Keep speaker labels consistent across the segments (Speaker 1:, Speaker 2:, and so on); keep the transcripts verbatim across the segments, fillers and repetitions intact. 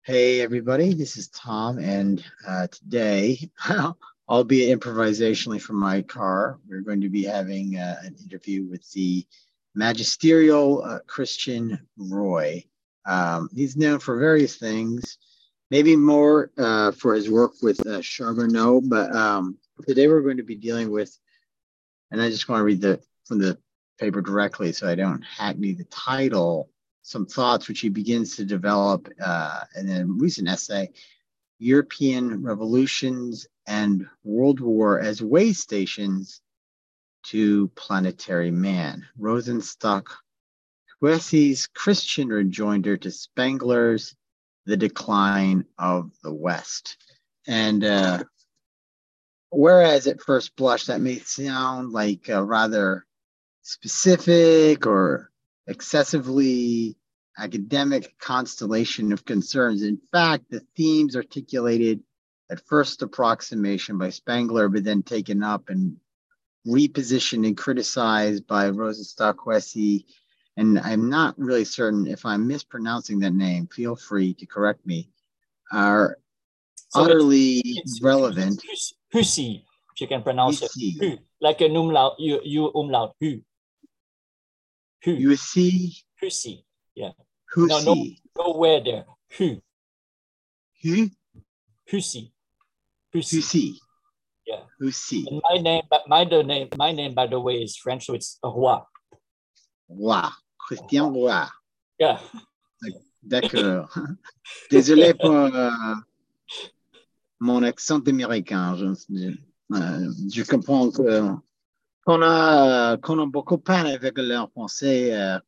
Speaker 1: Hey everybody, this is Tom, and uh, today, albeit improvisationally from my car, we're going to be having uh, an interview with the magisterial uh, Christian Roy. Um, he's known for various things, maybe more uh, for his work with uh, Charbonneau, but um, today we're going to be dealing with, and I just want to read the from the paper directly so I don't hackney the title, some thoughts which he begins to develop uh, in a recent essay, European Revolutions and World War as Way Stations to Planetary Man. Rosenstock Huessey's Christian Rejoinder to Spengler's The Decline of the West. And uh, whereas at first blush that may sound like a rather specific or excessively academic constellation of concerns, in fact, the themes articulated at first approximation by Spengler, but then taken up and repositioned and criticized by Rosenstock Huessey, and I'm not really certain if I'm mispronouncing that name, feel free to correct me, are so utterly it's, it's, relevant.
Speaker 2: Huessey, if you can pronounce Huessey. It. Like an umlaut, you, you umlaut, Hu.
Speaker 1: Hu. Huessey.
Speaker 2: Huessey, yeah.
Speaker 1: Huessey.
Speaker 2: No, no, nowhere there. Hu.
Speaker 1: Hu?
Speaker 2: Huessey.
Speaker 1: Huessey.
Speaker 2: Yeah.
Speaker 1: Huessey.
Speaker 2: And my name, my name, my name, by the way, is French, so it's Roy.
Speaker 1: Roy. Christian Roy.
Speaker 2: Yeah.
Speaker 1: D'accord. Désolé pour euh, mon accent américain. Je, euh, je comprends que qu'on a, qu'on a beaucoup de peine avec leur français. Euh,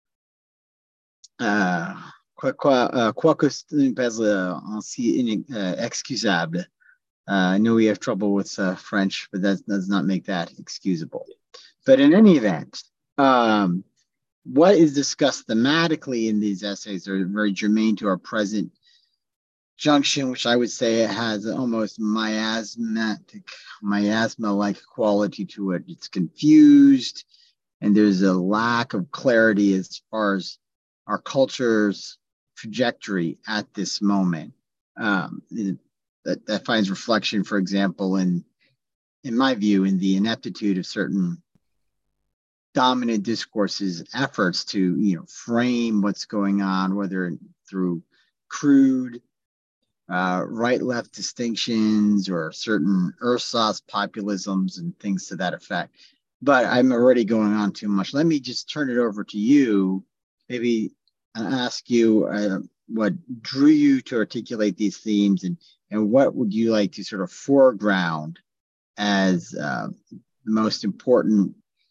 Speaker 1: euh, quoi, quoi, euh, quoique c'est une base euh, ainsi euh, excusable. Uh, I know we have trouble with uh, French, but that does not make that excusable. But in any event, um, what is discussed thematically in these essays are very germane to our present junction, which I would say has almost miasmatic, miasma-like quality to it. It's confused, and there's a lack of clarity as far as our culture's trajectory at this moment. Um, it, That, that finds reflection, for example, in, in my view, in the ineptitude of certain dominant discourses' efforts to, you know, frame what's going on, whether through crude uh, right-left distinctions or certain ersatz populisms and things to that effect. But I'm already going on too much. Let me just turn it over to you, maybe ask you uh, what drew you to articulate these themes, and And what would you like to sort of foreground as uh, the most important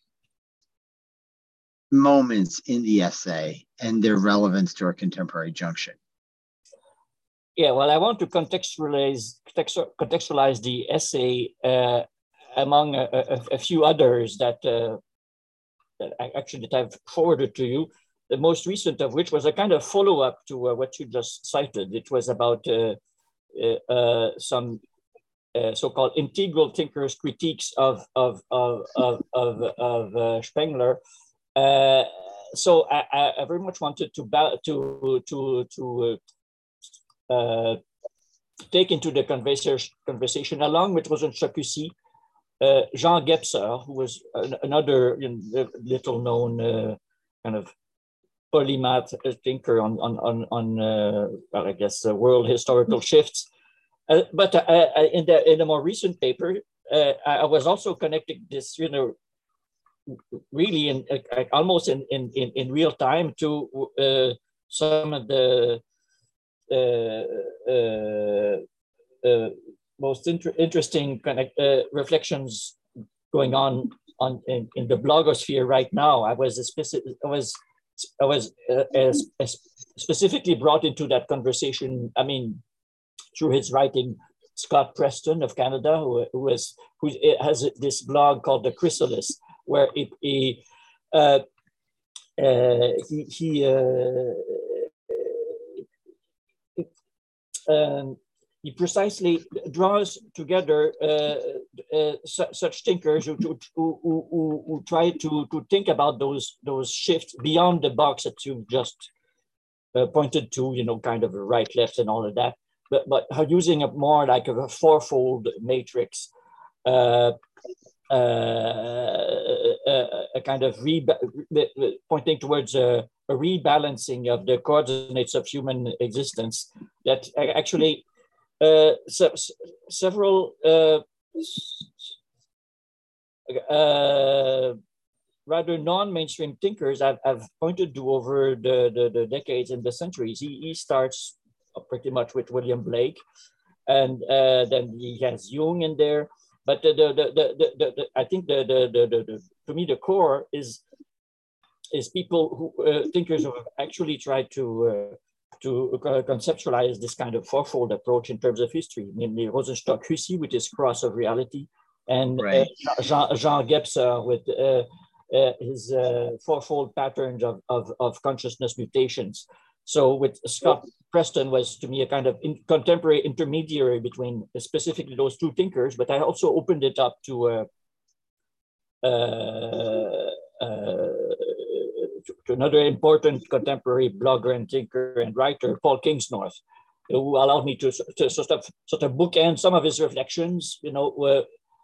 Speaker 1: moments in the essay and their relevance to our contemporary junction?
Speaker 2: Yeah, well, I want to contextualize contextualize the essay uh, among a, a, a few others that, uh, that I actually that I've forwarded to you. The most recent of which was a kind of follow-up to uh, what you just cited. It was about uh, Uh, uh, some uh, so-called integral thinkers' critiques of of of of of, of uh, Spengler. Uh, so I, I very much wanted to to to to uh, uh, take into the conversation conversation along with Rosenstock Huessey, uh, Jean Gebser, who was an, another you know, little known uh, kind of polymath thinker on on on, on uh, well, I guess uh, world historical shifts. Uh, but uh, in the in a more recent paper, uh, I was also connecting this, you know, really in uh, almost in, in in real time to uh, some of the uh, uh, uh, most inter- interesting kind of uh, reflections going on on in, in the blogosphere right now. I was a specific, I was I was uh, as, as specifically brought into that conversation. I mean, through his writing, Scott Preston of Canada, who, who, is, who has this blog called The Chrysalis, where it, he uh, uh, he, he uh, um, he precisely draws together uh, uh, su- such thinkers who, who, who, who, who try to, to think about those, those shifts beyond the box that you just uh, pointed to, you know, kind of a right, left, and all of that, but but using a more like a fourfold matrix, uh, uh, a, a kind of re- pointing towards a, a rebalancing of the coordinates of human existence that actually uh, se- several uh, uh, rather non-mainstream thinkers have, have pointed to over the, the, the decades and the centuries. He, he starts pretty much with William Blake, and uh, then he has Jung in there. But the, the, the, the, the, the, I think the, the, the, the, the, to me, the core is is people who uh, thinkers who have actually tried to uh, to conceptualize this kind of fourfold approach in terms of history, namely Rosenstock-Huessy with his cross of reality, and right. uh, Jean, Jean Gebser with uh, uh, his uh, fourfold patterns of, of, of consciousness mutations. So with Scott Preston was to me a kind of in, contemporary intermediary between specifically those two thinkers, but I also opened it up to uh, uh, uh, to another important contemporary blogger and thinker and writer, Paul Kingsnorth, who allowed me to, to sort of sort of bookend some of his reflections, you know, uh,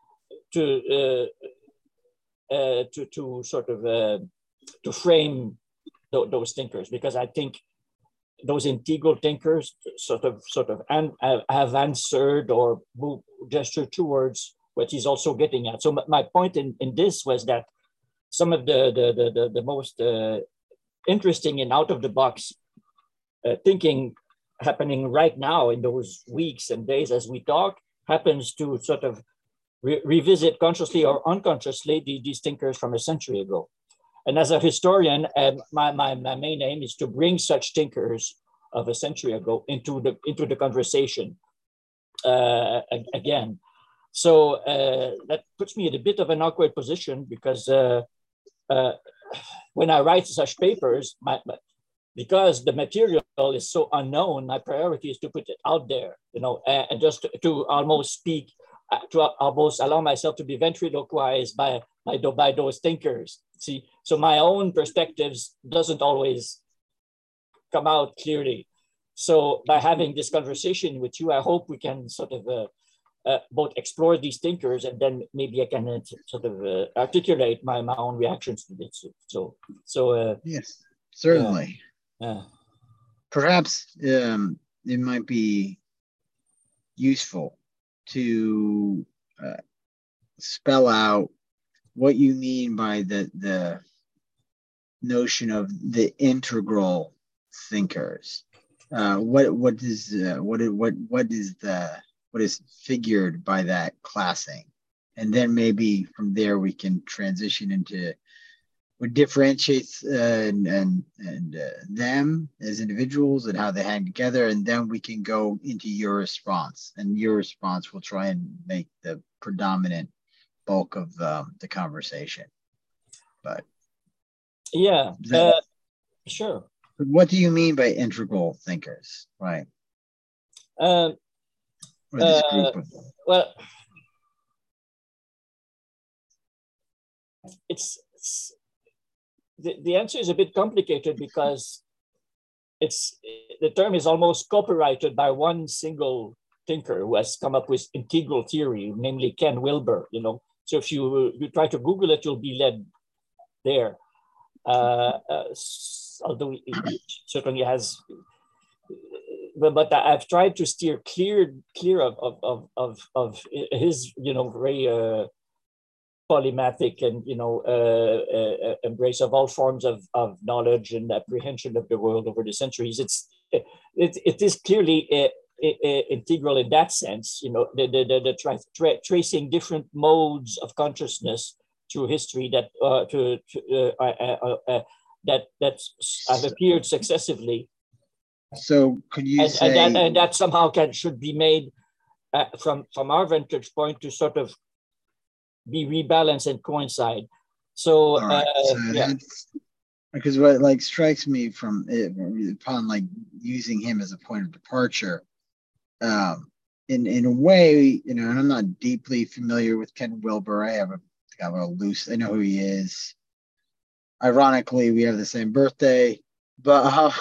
Speaker 2: to uh, uh, to to sort of uh, to frame th- those thinkers, because I think those integral thinkers sort of sort of an, have answered or move, gestured towards what he's also getting at. So my point in, in this was that some of the the the, the, the most uh, interesting and out of the box uh, thinking happening right now in those weeks and days as we talk happens to sort of re- revisit consciously or unconsciously the, these thinkers from a century ago. And as a historian, uh, my, my, my main aim is to bring such thinkers of a century ago into the into the conversation uh, again. So uh, that puts me in a bit of an awkward position, because uh, uh, when I write such papers, my, my, because the material is so unknown, my priority is to put it out there, you know, and, and just to, to almost speak, uh, to almost allow myself to be ventriloquized by, by, by those thinkers. See, so my own perspectives doesn't always come out clearly. So by having this conversation with you, I hope we can sort of uh, uh, both explore these thinkers, and then maybe I can uh, sort of uh, articulate my, my own reactions to this. So, so uh,
Speaker 1: yes, certainly.
Speaker 2: Yeah.
Speaker 1: Perhaps um, it might be useful to uh, spell out what you mean by the the notion of the integral thinkers. Uh, what what is uh, what what what is the what is figured by that classing, and then maybe from there we can transition into what differentiates uh, and and, and uh, them as individuals and how they hang together, and then we can go into your response, and your response will try and make the predominant bulk of um, the conversation. But
Speaker 2: yeah, that, uh, sure.
Speaker 1: What do you mean by integral thinkers, right?
Speaker 2: Um,
Speaker 1: or this group
Speaker 2: uh,
Speaker 1: of them?
Speaker 2: Well, it's, it's the, the answer is a bit complicated, because it's the term is almost copyrighted by one single thinker who has come up with integral theory, namely Ken Wilber. You know, so if you you try to Google it, you'll be led there. Uh, uh, although it certainly has, but, but I've tried to steer clear clear of of of of, of his, you know, very uh, polymathic and, you know, uh, uh, embrace of all forms of, of knowledge and apprehension of the world over the centuries. It's it, it is clearly uh, uh, integral in that sense. You know, the the the, the tra- tra- tracing different modes of consciousness through history that uh, to, to uh, uh, uh, uh, that that have appeared successively.
Speaker 1: So could you
Speaker 2: and,
Speaker 1: say
Speaker 2: and that, and that somehow can should be made uh, from from our vantage point to sort of be rebalanced and coincide. So,
Speaker 1: right.
Speaker 2: uh,
Speaker 1: so
Speaker 2: yeah.
Speaker 1: that's because what like strikes me from it upon like using him as a point of departure, um, in in a way, you know, and I'm not deeply familiar with Ken Wilber. I have a, have a loose, I know who he is. Ironically, we have the same birthday, but uh,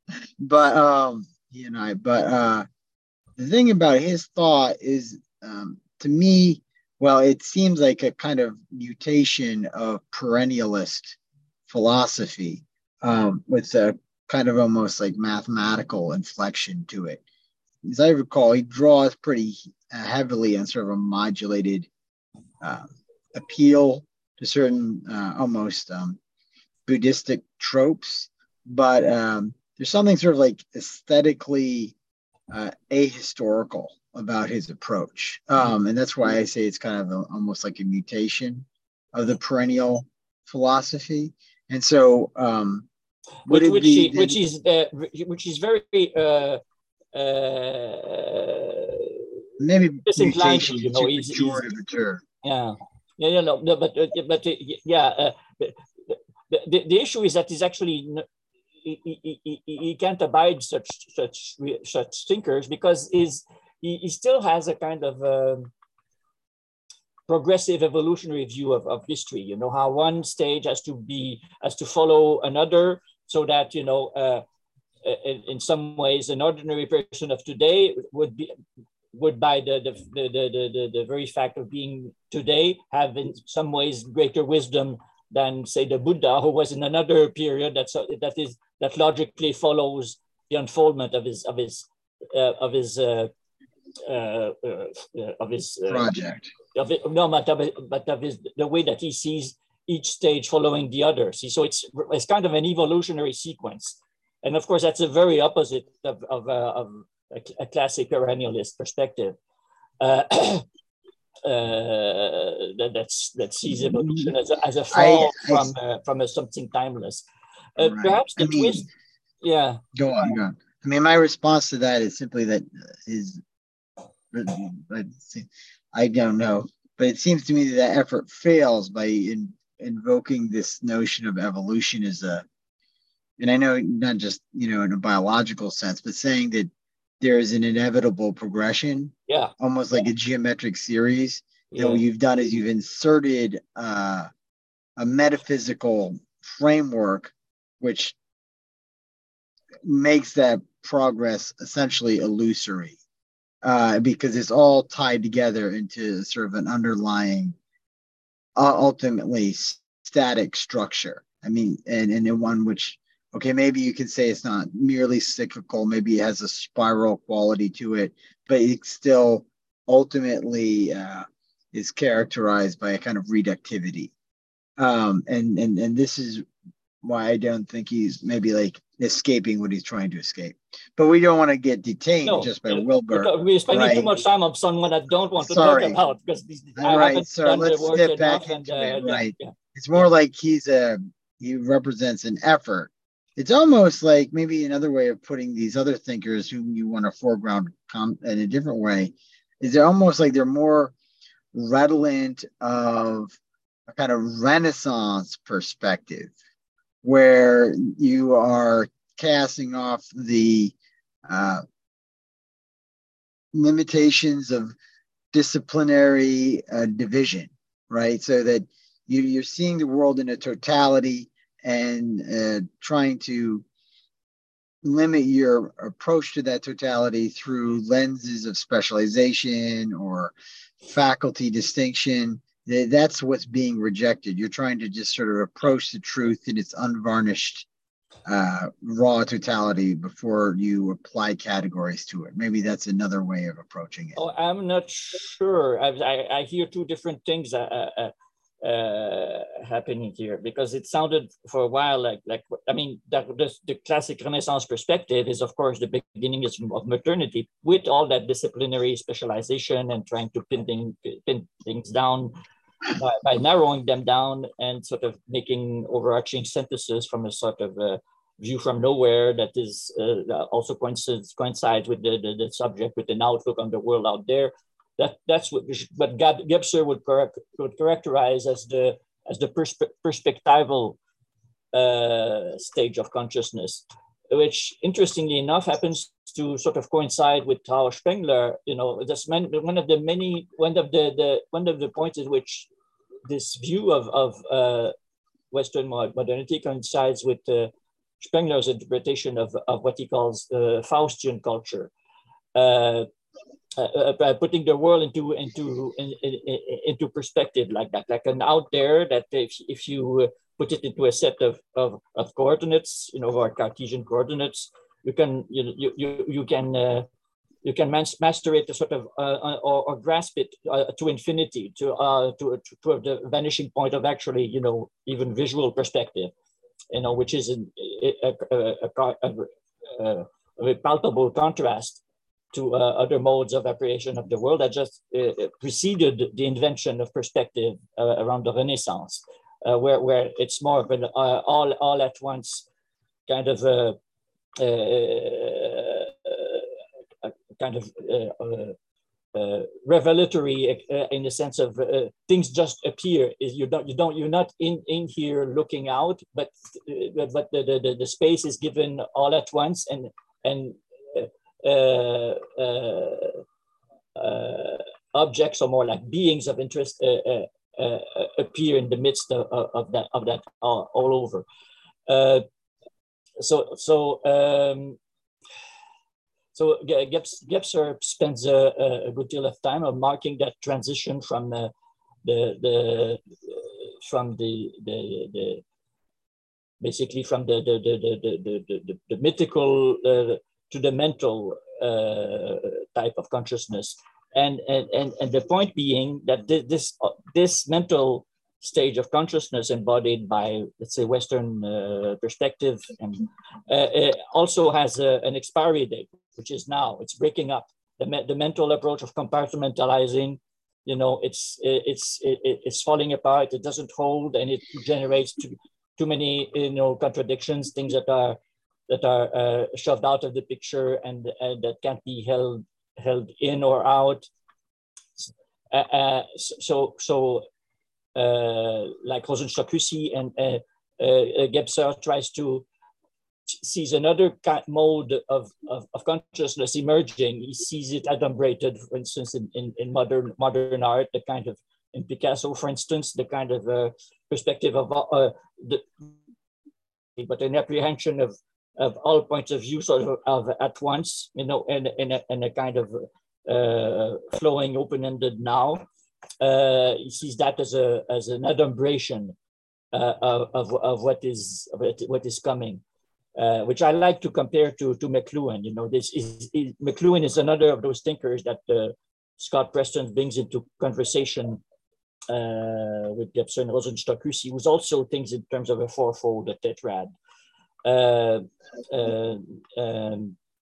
Speaker 1: but um, he and I. But uh, the thing about his thought is, um, to me, well, it seems like a kind of mutation of perennialist philosophy, um, with a kind of almost like mathematical inflection to it. As I recall, he draws pretty uh, heavily on sort of a modulated uh, appeal to certain uh, almost um, Buddhistic tropes, but um, there's something sort of like aesthetically uh, ahistorical about his approach. Um, and that's why I say it's kind of a, almost like a mutation of the perennial philosophy. And so, um, would
Speaker 2: which
Speaker 1: it
Speaker 2: which
Speaker 1: be
Speaker 2: he,
Speaker 1: then
Speaker 2: which is uh, which is very uh, uh,
Speaker 1: maybe
Speaker 2: disinclined to,
Speaker 1: mutation
Speaker 2: you
Speaker 1: is
Speaker 2: know,
Speaker 1: too
Speaker 2: he's, he's
Speaker 1: pejorative a term?
Speaker 2: yeah, yeah, you know, no, but uh, but uh, yeah, uh, the, the the issue is that he's actually he, he, he, he can't abide such such such thinkers because is he, he still has a kind of um, progressive evolutionary view of, of history. You know how one stage has to be has to follow another, so that you know. Uh, in, in some ways, an ordinary person of today would be would by the the, the, the, the, the very fact of being today have in some ways greater wisdom than say the Buddha, who was in another period that's that is that logically follows the unfoldment of his of his uh, of his uh, uh, uh, of his uh,
Speaker 1: Project.
Speaker 2: of it, no, but of, but of his the way that he sees each stage following the other. See, so it's it's kind of an evolutionary sequence, and of course that's a very opposite of of, uh, of a, a classic perennialist perspective. Uh, uh, that that's that sees evolution as a, as a
Speaker 1: I,
Speaker 2: fall
Speaker 1: I,
Speaker 2: from uh, from a something timeless. Uh,
Speaker 1: right.
Speaker 2: perhaps
Speaker 1: I
Speaker 2: the
Speaker 1: mean,
Speaker 2: twist, yeah.
Speaker 1: go on, go on. I mean, my response to that is simply that his, I don't know, but it seems to me that that effort fails by in, invoking this notion of evolution as a, and I know not just, you know, in a biological sense, but saying that there is an inevitable progression,
Speaker 2: Yeah,
Speaker 1: almost like a geometric series. That what
Speaker 2: yeah.
Speaker 1: you've done is you've inserted uh, a metaphysical framework, which makes that progress essentially illusory, uh, because it's all tied together into sort of an underlying, uh, ultimately static structure. I mean, and, and in one which, okay, maybe you can say it's not merely cyclical, maybe it has a spiral quality to it, but it still ultimately uh, is characterized by a kind of reductivity. Um, and, and, and this is why I don't think he's maybe like escaping what he's trying to escape. But we don't want to get detained
Speaker 2: No,
Speaker 1: just by
Speaker 2: uh,
Speaker 1: Wilber,
Speaker 2: we're, we're spending too
Speaker 1: right?
Speaker 2: much time on someone I don't want to talk
Speaker 1: Sorry.
Speaker 2: about because
Speaker 1: All
Speaker 2: I
Speaker 1: right,
Speaker 2: haven't
Speaker 1: sir.
Speaker 2: done the
Speaker 1: Let's
Speaker 2: work
Speaker 1: step back
Speaker 2: enough. And
Speaker 1: into it.
Speaker 2: uh, yeah,
Speaker 1: Right.
Speaker 2: yeah,
Speaker 1: It's
Speaker 2: yeah.
Speaker 1: more like he's a he represents an effort. It's almost like maybe another way of putting these other thinkers whom you want to foreground com- in a different way is they're almost like they're more redolent of a kind of Renaissance perspective where you are casting off the uh, limitations of disciplinary uh, division, right? So that you, you're seeing the world in a totality and uh, trying to limit your approach to that totality through lenses of specialization or faculty distinction. That's what's being rejected. You're trying to just sort of approach the truth in its unvarnished uh, raw totality before you apply categories to it. Maybe that's another way of approaching it.
Speaker 2: Oh, I'm not sure. I, I, I hear two different things uh, uh, uh, happening here because it sounded for a while like like I mean that the, the classic Renaissance perspective is of course the beginning of modernity with all that disciplinary specialization and trying to pin, thing, pin things down by, by narrowing them down and sort of making overarching synthesis from a sort of uh, view from nowhere that is uh, also coincides coincides with the, the, the subject with an outlook on the world out there. That that's what what Gebser would correct, would characterize as the as the perspe- perspectival uh, stage of consciousness, which interestingly enough happens to sort of coincide with how Spengler, you know, that's one of the many one of the, the one of the points at which this view of of uh, Western modernity coincides with uh, Spengler's interpretation of, of what he calls uh, Faustian culture, uh, uh, uh, putting the world into into in, in, into perspective like that, like an out there that if if you put it into a set of of, of coordinates, you know, or Cartesian coordinates, you can you you you, you can uh, you can master it to sort of uh, or, or grasp it uh, to infinity, to uh to, to to the vanishing point of actually, you know, even visual perspective, you know, which is an, a, a, a, a, a palpable contrast to uh, other modes of apprehension of the world that just uh, preceded the invention of perspective uh, around the Renaissance, uh, where where it's more of an uh, all all at once kind of a, a, a kind of uh, uh, uh, revelatory uh, in the sense of uh, things just appear. You don't, you don't, you're not in, in here looking out, but uh, but the, the the space is given all at once, and and uh, uh, uh, objects or more like beings of interest uh, uh, uh, appear in the midst of, of that of that all, all over. Uh, so so. Um, So Gebser spends a, a good deal of time on marking that transition from uh, the the from the the, the basically from the the the the the, the, the mythical uh, to the mental uh, type of consciousness, and and and and the point being that this this mental stage of consciousness embodied by, let's say, Western uh, perspective, and uh, it also has a, an expiry date, which is now. It's breaking up. The, me the mental approach of compartmentalizing, you know, it's it's it, it's falling apart. It doesn't hold, and it generates too, too many, you know, contradictions, things that are that are uh, shoved out of the picture and, and that can't be held held in or out. Uh, uh, so so. Uh, like Rosenstock-Huessy and uh, uh, Gebser tries to sees another mode of, of, of consciousness emerging. He sees it adumbrated, for instance, in, in, in modern modern art, the kind of, in Picasso, for instance, the kind of uh, perspective of uh, the, but an apprehension of of all points of view sort of, of at once, you know, and in a, in a kind of uh, flowing, open-ended now. Uh, he sees that as a as an adumbration uh, of, of what is of what is coming, uh, which I like to compare to to McLuhan. You know, this is, is McLuhan is another of those thinkers that uh, Scott Preston brings into conversation uh, with Gebser and Rosenstock-Huessy, who also thinks in terms of a fourfold, a tetrad. Uh, uh, um,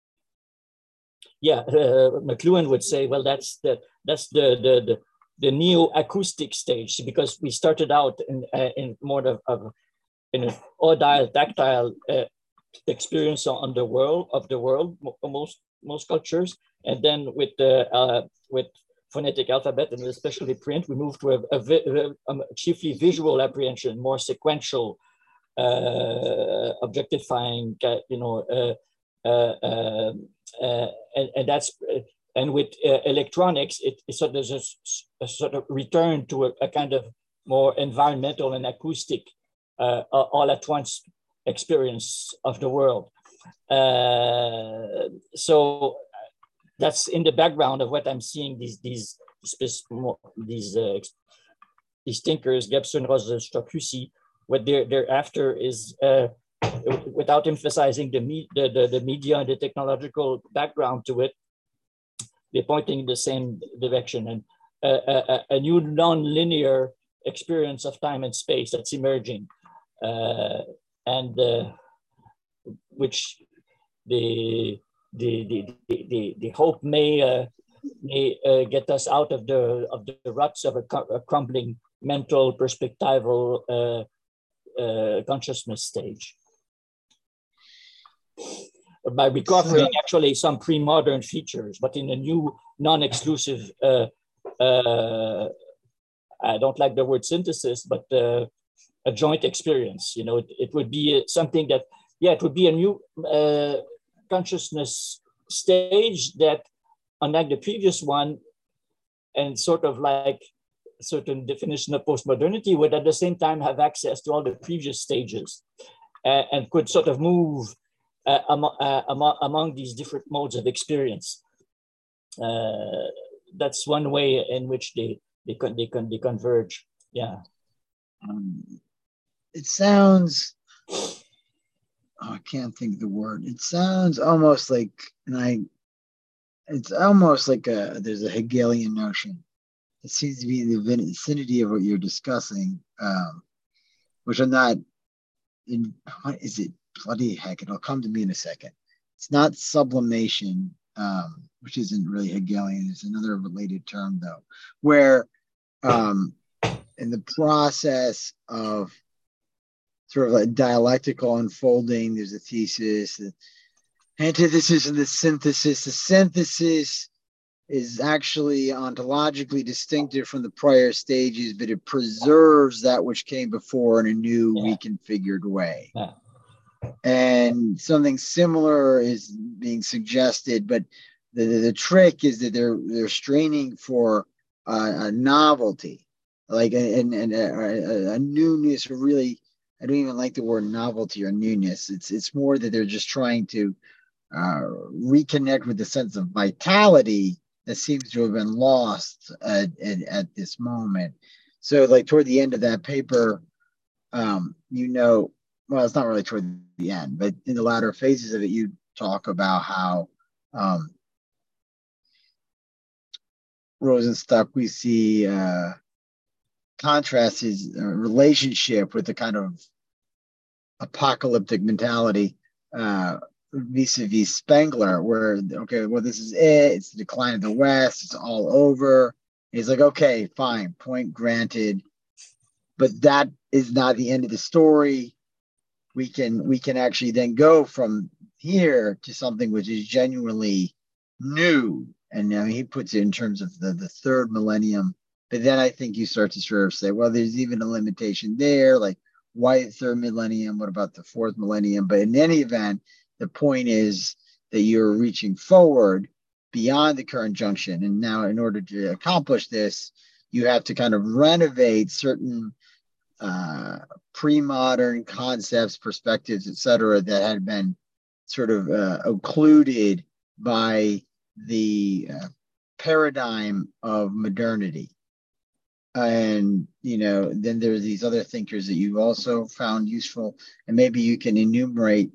Speaker 2: yeah, uh, McLuhan would say, well, that's the that's the the, the the neo-acoustic stage, because we started out in, uh, in more of, of in an audible, tactile uh, experience on the world of the world, most most cultures, and then with the uh, with phonetic alphabet and especially print, we moved to a, a, a, a chiefly visual apprehension, more sequential, uh, objectifying, you know, uh, uh, uh, uh, and, and that's. Uh, And with uh, electronics, it, it sort of there's a, a sort of return to a, a kind of more environmental and acoustic, uh, all at once experience of the world. Uh, so that's in the background of what I'm seeing. These these these uh, these thinkers, Gebser and Rosenstock-Huessy, what they're they're after is, uh, without emphasizing the, me, the the the media and the technological background to it, they're pointing in the same direction, and a, a, a new non-linear experience of time and space that's emerging, uh, and uh, which the the the the, the hope may uh, may uh, get us out of the of the ruts of a, a crumbling mental perspectival uh, uh, consciousness stage, by recovering actually some pre-modern features, but in a new non-exclusive, uh, uh, I don't like the word synthesis, but uh, a joint experience. You know, it, it would be something that, yeah, it would be a new uh, consciousness stage that, unlike the previous one, and sort of like a certain definition of postmodernity, would at the same time have access to all the previous stages. uh, and could sort of move uh, among, uh, among, among these different modes of experience. Uh, that's one way in which they they con they con they converge. Yeah.
Speaker 1: Um, it sounds. Oh, I can't think of the word. It sounds almost like, and I. It's almost like a there's a Hegelian notion. It seems to be in the vicinity of what you're discussing, um, which I'm not. In what is it? Bloody heck! It'll come to me in a second. It's not sublimation, um, which isn't really Hegelian. It's another related term though, where um, in the process of sort of a dialectical unfolding, there's a thesis, the antithesis, and the synthesis. The synthesis is actually ontologically distinctive from the prior stages, but it preserves that which came before in a new, yeah. reconfigured way.
Speaker 2: Yeah.
Speaker 1: And something similar is being suggested, but the, the, the trick is that they're they're straining for uh, a novelty, like a, a, a, a newness. Or really, I don't even like the word novelty or newness. It's it's more that they're just trying to uh, reconnect with the sense of vitality that seems to have been lost at, at, at this moment. So, like toward the end of that paper, um, you know, well, it's not really toward the end, but in the latter phases of it, you talk about how um, Rosenstock, we see uh, contrasts his uh, relationship with the kind of apocalyptic mentality uh, vis-a-vis Spengler, where, okay, well, this is it. It's the decline of the West. It's all over. He's like, okay, fine, point granted. But that is not the end of the story. We can we can actually then go from here to something which is genuinely new. And I mean, he puts it in terms of the, the third millennium. But then I think you start to sort of say, well, there's even a limitation there. Like, why the third millennium? What about the fourth millennium? But in any event, the point is that you're reaching forward beyond the current junction. And now in order to accomplish this, you have to kind of renovate certain uh, pre-modern concepts, perspectives, et cetera, that had been sort of uh, occluded by the uh, paradigm of modernity. And, you know, then there's these other thinkers that you also found useful, and maybe you can enumerate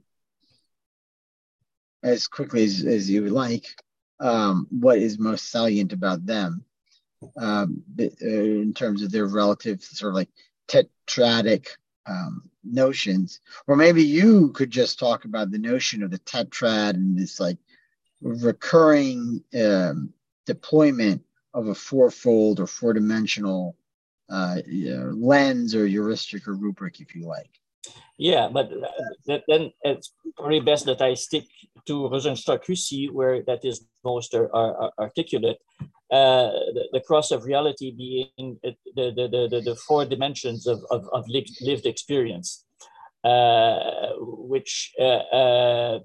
Speaker 1: as quickly as, as you would like um, what is most salient about them um, in terms of their relative sort of like tetradic um, notions. Or maybe you could just talk about the notion of the tetrad and this like recurring um, deployment of a fourfold or four-dimensional uh, you know, lens or heuristic or rubric, if you like.
Speaker 2: Yeah, but that, then it's probably best that I stick to Rosenstock-Huessy, where that is most are, are articulate. Uh, the, the cross of reality being the, the, the, the, the four dimensions of, of, of lived, lived experience, uh, which uh, uh,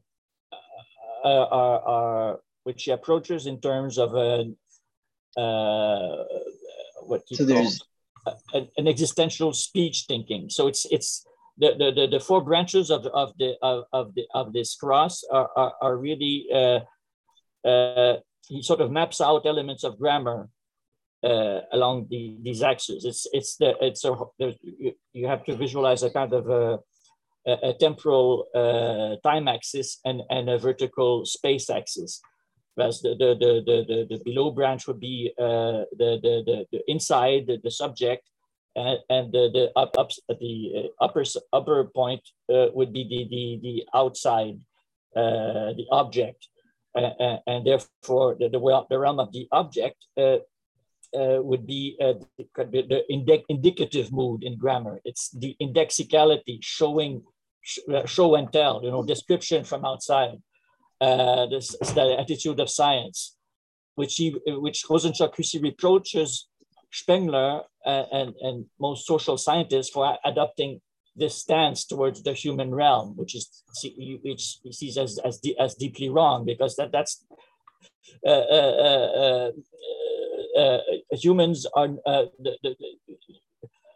Speaker 2: are, are which he approaches in terms of a, uh, what he
Speaker 1: so
Speaker 2: calls a, an existential speech thinking. So it's it's the the, the, the four branches of of the of, of the of this cross are are, are really uh, uh, he sort of maps out elements of grammar uh, along the these axes. It's it's the it's a you, you have to visualize a kind of a, a, a temporal uh, time axis and and a vertical space axis. Whereas the the, the, the, the, the below branch would be uh, the, the, the, the inside, the, the subject, and, and the, the, up, up, the upper, upper point uh, would be the, the, the outside, uh, the object. Uh, and therefore, the, the, the realm of the object uh, uh, would be uh, the, the indic indicative mood in grammar. It's the indexicality, showing, show and tell, you know, description from outside. Uh, this, the attitude of science, which he, which Rosenstock-Huessy reproaches Spengler uh, and, and most social scientists for adopting this stance towards the human realm, which is which he sees as as, as deeply wrong, because that that's uh, uh, uh, uh, uh, humans are uh, the, the,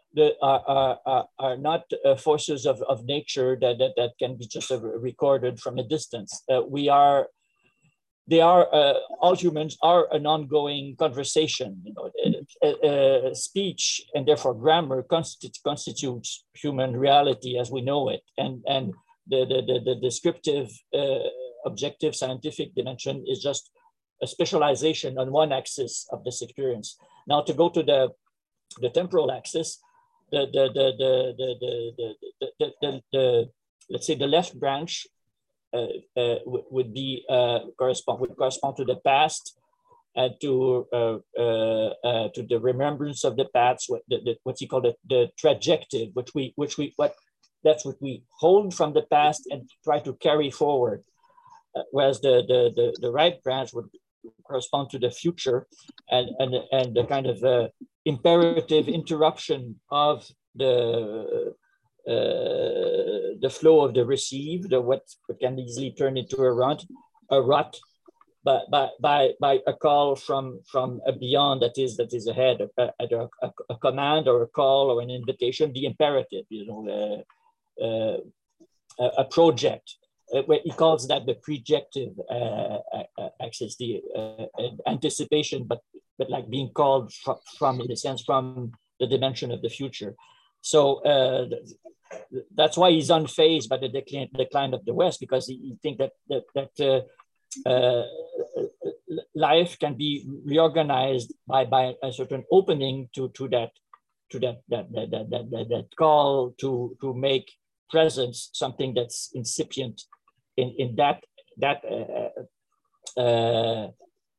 Speaker 2: the, are, are, are not uh, forces of, of nature that, that, that can be just uh, recorded from a distance. Uh, we are, they are, uh, all humans are an ongoing conversation. You know, uh, uh, speech and therefore grammar constitutes, constitutes human reality as we know it. And, and the, the, the, the descriptive, uh, objective scientific dimension is just a specialization on one axis of this experience. Now to go to the, the temporal axis, the, the, the, the, the, the, the, the, the, the let's say the left branch uh, uh, would be, uh, correspond, would correspond to the past and to, uh, uh, uh, to the remembrance of the past, what, the, the, what you call the, the trajective, which we, which we, what, that's what we hold from the past and try to carry forward. Uh, whereas the, the, the, the right branch would correspond to the future and, and, and the kind of uh, imperative interruption of the, uh, the flow of the received, or what can easily turn into a rut, a rut by, by, by, by a call from, from a beyond that is, that is ahead, a, a, a, a command or a call or an invitation, the imperative, you know, uh, uh, a, a project. Uh, he calls that the projective uh, uh, axis, the uh, anticipation, but but like being called from, from, in a sense, from the dimension of the future. So uh, that's why he's unfazed by the decline, decline of the West, because he, he thinks that that, that uh, uh, life can be reorganized by by a certain opening to to that to that that that that, that, that, that call to to make presence something that's incipient. In, in that that uh, uh,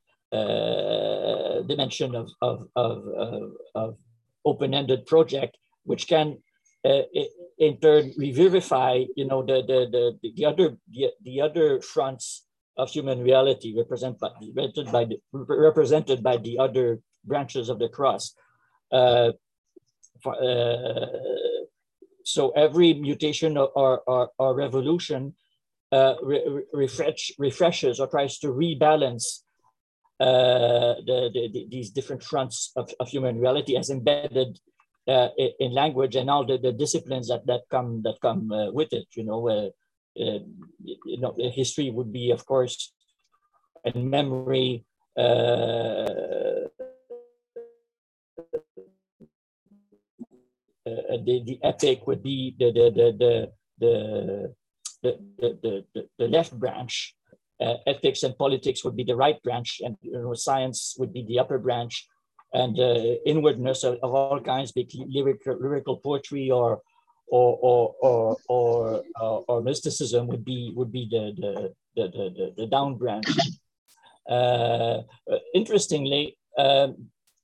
Speaker 2: uh, dimension of of of, of, of open-ended project, which can uh, in turn revivify, you know, the the the the other the, the other fronts of human reality represented by represented by the represented by the other branches of the cross. Uh, for, uh, so every mutation or or, or revolution Uh, re refresh, refreshes or tries to rebalance uh, the, the, the, these different fronts of, of human reality as embedded uh, in, in language and all the, the disciplines that, that come that come uh, with it. You know, uh, uh, you know, history would be, of course, and memory. Uh, uh, the, the epic would be the the the the, the The, the, the, the left branch, uh, ethics and politics would be the right branch, and you know, science would be the upper branch, and uh, inwardness of, of all kinds, be lyrical, lyrical poetry or or or or or, or, or mysticism would be would be the the the, the, the down branch. Uh, interestingly, um,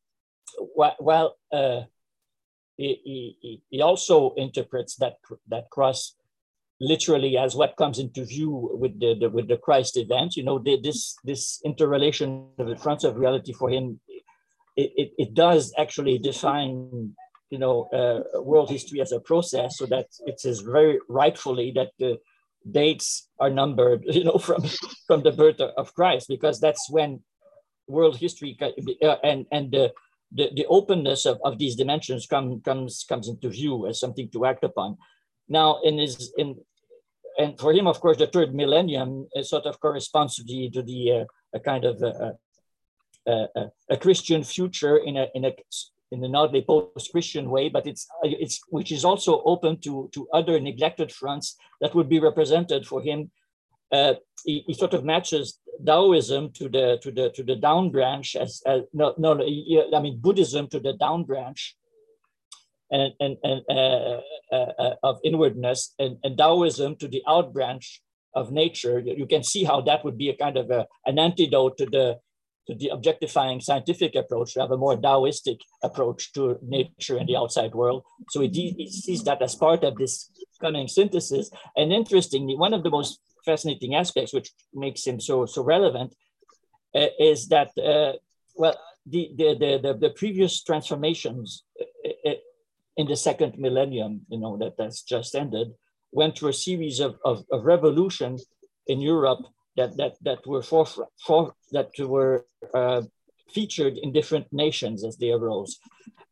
Speaker 2: while uh, he, he, he also interprets that that cross literally as what comes into view with the, the with the Christ event. You know, the, this this interrelation of the fronts of reality for him, it, it, it does actually define, you know, uh, world history as a process, so that it is very rightfully that the dates are numbered, you know, from from the birth of Christ, because that's when world history uh, and and the the, the openness of, of these dimensions come comes comes into view as something to act upon. Now, in his in, and for him, of course, the third millennium is sort of corresponds to the to the uh, a kind of a, a, a, a Christian future in a in a in an oddly post-Christian way, but it's it's which is also open to to other neglected fronts that would be represented for him. Uh, he, he sort of matches Taoism to the to the to the down branch as, as no no I mean Buddhism to the down branch. And, and, and uh, uh, uh, of inwardness, and, and Taoism to the out branch of nature. You can see how that would be a kind of a, an antidote to the to the objectifying scientific approach, to have a more Taoistic approach to nature and the outside world. So he, he sees that as part of this coming synthesis. And interestingly, one of the most fascinating aspects, which makes him so so relevant, uh, is that uh, well, the the, the the the previous transformations Uh, in the second millennium, you know, that that's just ended, went through a series of, of, of revolutions in Europe that that that were for, for that were uh, featured in different nations as they arose,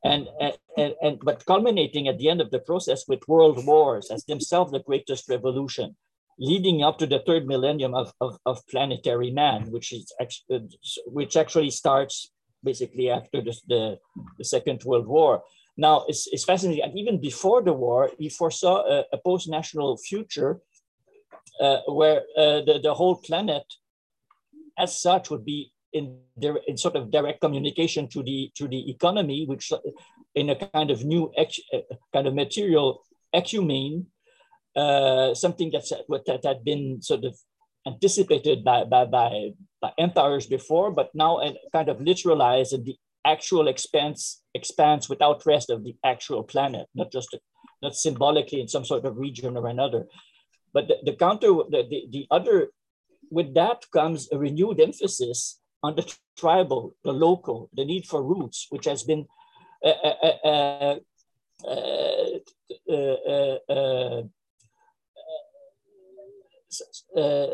Speaker 2: And, and, and but culminating at the end of the process with world wars as themselves the greatest revolution, leading up to the third millennium of, of, of planetary man, which is actually, which actually starts basically after the, the, the Second World War. Now, it's, it's fascinating. And even before the war, he foresaw a, a post-national future uh, where uh, the, the whole planet as such would be in, in sort of direct communication to the, to the economy, which in a kind of new kind of material ecumene, uh, something that's, that had been sort of anticipated by, by, by, by empires before, but now kind of literalized in the actual expanse, expanse without rest of the actual planet, not just not symbolically in some sort of region or another. But the, the counter, the, the, the other, with that comes a renewed emphasis on the tribal, the local, the need for roots, which has been uh, uh, uh, uh, uh, uh,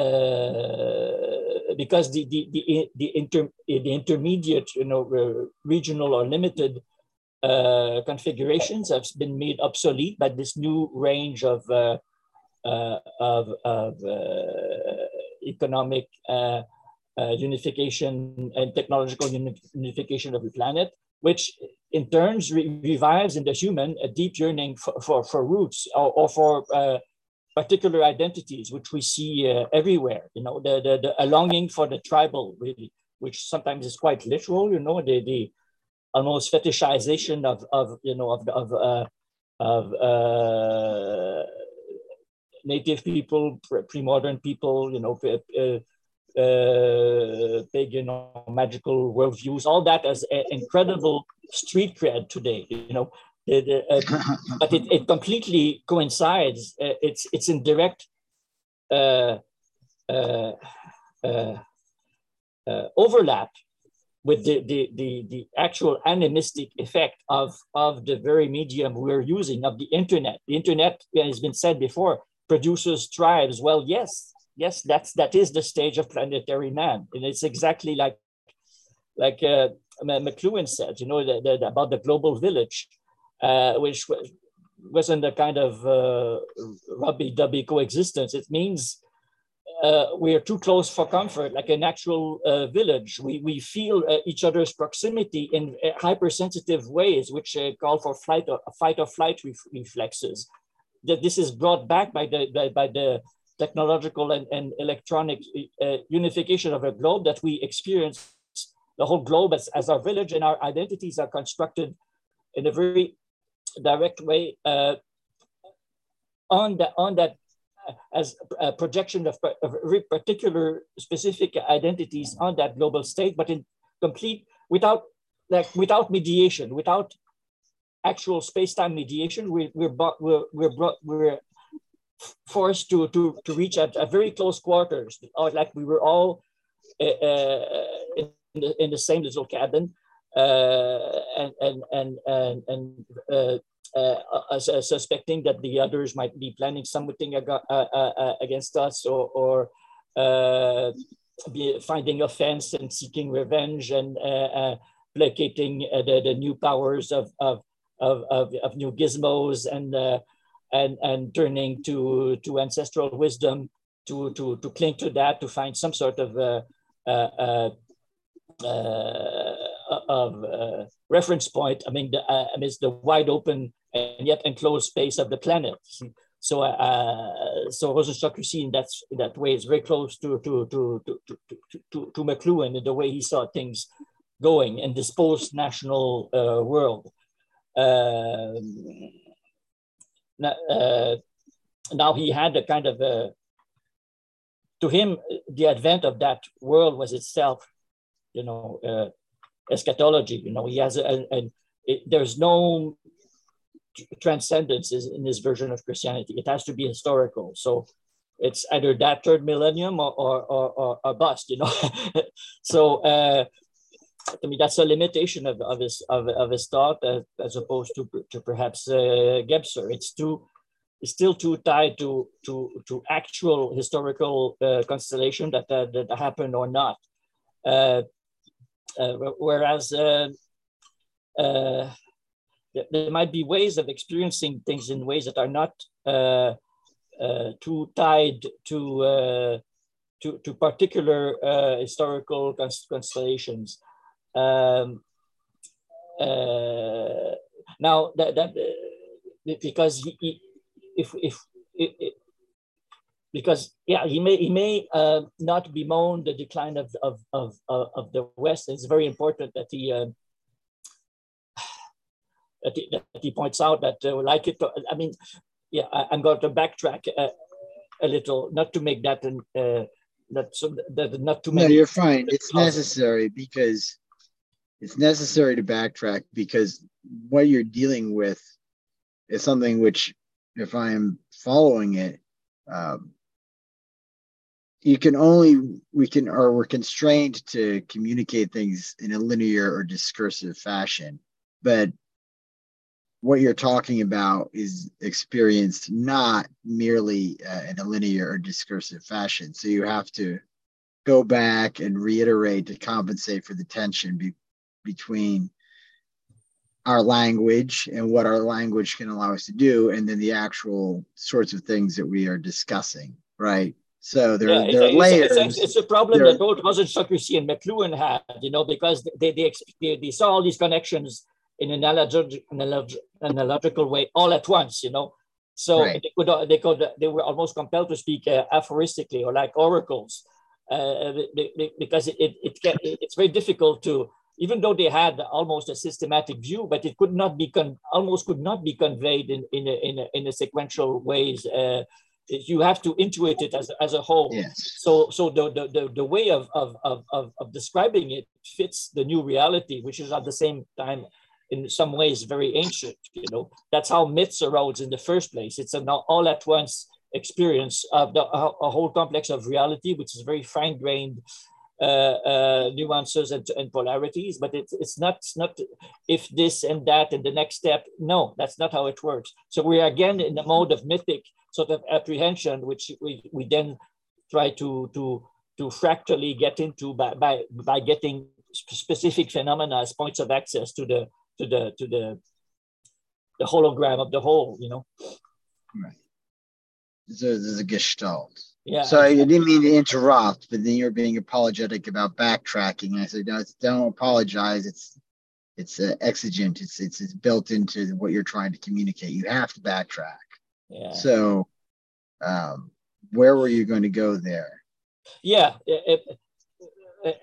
Speaker 2: uh, because the the the the, inter, the intermediate, you know, uh, regional or limited uh, configurations have been made obsolete by this new range of uh, uh, of, of uh, economic uh, uh, unification and technological unification of the planet, which in turns re revives in the human a deep yearning for for, for roots or, or for uh, particular identities, which we see uh, everywhere. You know, the, the, the a longing for the tribal, really, which sometimes is quite literal. You know, the the almost fetishization of of you know of of uh, of uh, native people, pre-modern people. You know, uh, uh, pagan or magical worldviews. All that as a, incredible street cred today. You know. The, the, uh, but it, it completely coincides. Uh, it's it's in direct uh, uh, uh, uh, overlap with the, the the the actual animistic effect of of the very medium we're using, of the internet. The internet, has been said before, produces tribes. Well, yes, yes, that's that is the stage of planetary man, and it's exactly like like uh, McLuhan said. You know, the, the, about the global village. Uh, which wasn't a kind of uh, rubby-dubby coexistence. It means uh, we are too close for comfort, like an actual uh, village. We, we feel uh, each other's proximity in uh, hypersensitive ways, which uh, call for flight or fight or flight ref reflexes. That this is brought back by the by, by the technological and, and electronic uh, unification of a globe that we experience. The whole globe as, as our village, and our identities are constructed in a very direct way uh, on that on that uh, as a projection of, of very particular specific identities on that global state, but in complete without like without mediation, without actual space-time mediation. We, we're we're we're brought, we're forced to to to reach at, at very close quarters, or like we were all uh, uh, in, the, in the same little cabin. Uh, and and and and, and uh, uh, uh, suspecting that the others might be planning something ag uh, uh, against us, or, or uh, be finding offense and seeking revenge, and uh, uh, placating uh, the, the new powers of of, of, of, of new gizmos, and uh, and and turning to to ancestral wisdom to to to cling to that, to find some sort of uh, uh, uh, of uh, reference point. I mean, the, uh, amidst the wide open and yet enclosed space of the planet. So, uh, so Rosenstock-Huessy in that in that way is very close to to to to to to, to McLuhan in the way he saw things going in this post-national uh, world. Uh, uh, now he had a kind of a, to him, the advent of that world was itself, you know, uh, eschatology. You know, he has a, a, a it, there's no transcendence in his version of Christianity. It has to be historical. So it's either that third millennium or or or, or, or bust. You know, so uh, I mean that's a limitation of, of his of, of his thought as, as opposed to to perhaps uh, Gebser. It's too it's still too tied to to to actual historical uh, constellation that, uh, that happened or not. Uh, uh, whereas uh, uh, there might be ways of experiencing things in ways that are not uh, uh, too tied to uh, to, to particular uh, historical constellations. Um, uh, now that, that uh, because he, he, if if it, because yeah, he may he may uh, not bemoan the decline of of of of the West. It's very important that he uh, that, he that he points out that uh, like it. I mean, yeah, I, I'm going to backtrack a, a little, not to make that an uh, that so that not too many.
Speaker 1: No, you're fine. It's necessary because it's necessary to backtrack because what you're dealing with is something which, if I am following it. Um, You can only, we can, or we're constrained to communicate things in a linear or discursive fashion. But what you're talking about is experienced not merely uh, in a linear or discursive fashion. So you have to go back and reiterate to compensate for the tension be, between our language and what our language can allow us to do, and then the actual sorts of things that we are discussing, right? So there, yeah, there are layers.
Speaker 2: It's, it's, it's a problem there, that both Rosenstock-Huessy and McLuhan had, you know, because they, they, they, they saw all these connections in an analog, analog, analogical way all at once, you know. So right. they could, they could, they were almost compelled to speak uh, aphoristically or like oracles, uh, because it, it, it can, it's very difficult to, even though they had almost a systematic view, but it could not be con, almost could not be conveyed in in a, in a, in a sequential ways. Uh, you have to intuit it as, as a whole.
Speaker 1: Yes.
Speaker 2: So so the, the, the way of, of, of, of describing it fits the new reality, which is at the same time, in some ways, very ancient. You know, that's how myths arose in the first place. It's an all at once experience of the, a, a whole complex of reality, which is very fine-grained uh, uh, nuances and, and polarities, but it's, it's not, it's not if this and that and the next step. No, that's not how it works. So we're again in the mode of mythic sort of apprehension, which we, we then try to, to, to fractally get into by, by, by getting specific phenomena as points of access to the, to the, to the, the hologram of the whole, you know?
Speaker 1: Right. So there's a gestalt.
Speaker 2: Yeah.
Speaker 1: So I didn't mean to interrupt, but then you're being apologetic about backtracking. And I said, no, don't apologize. It's, it's uh, exigent. It's, it's, it's built into what you're trying to communicate. You have to backtrack.
Speaker 2: Yeah.
Speaker 1: So, um, where were you going to go there?
Speaker 2: Yeah, it, it, it,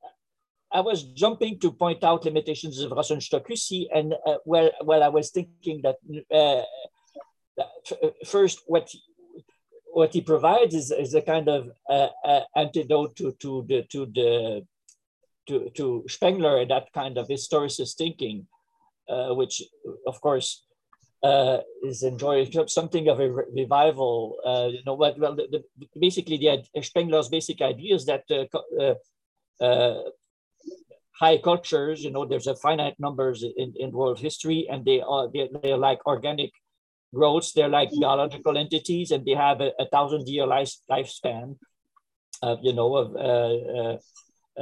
Speaker 2: I was jumping to point out limitations of Rosenstock-Huessy, and uh, well, well, I was thinking that uh, first, what what he provides is, is a kind of uh, uh, antidote to to the to the to to Spengler and that kind of historicist thinking, uh, which of course. Uh, is enjoying something of a revival. Uh, you know what? Well, the, the, basically, the Spengler's basic idea is that uh, uh, uh, high cultures, you know, there's a finite numbers in, in world history, and they are they're, they're like organic growths. They're like biological entities, and they have a, a thousand year life lifespan. Uh, you know, of uh, uh,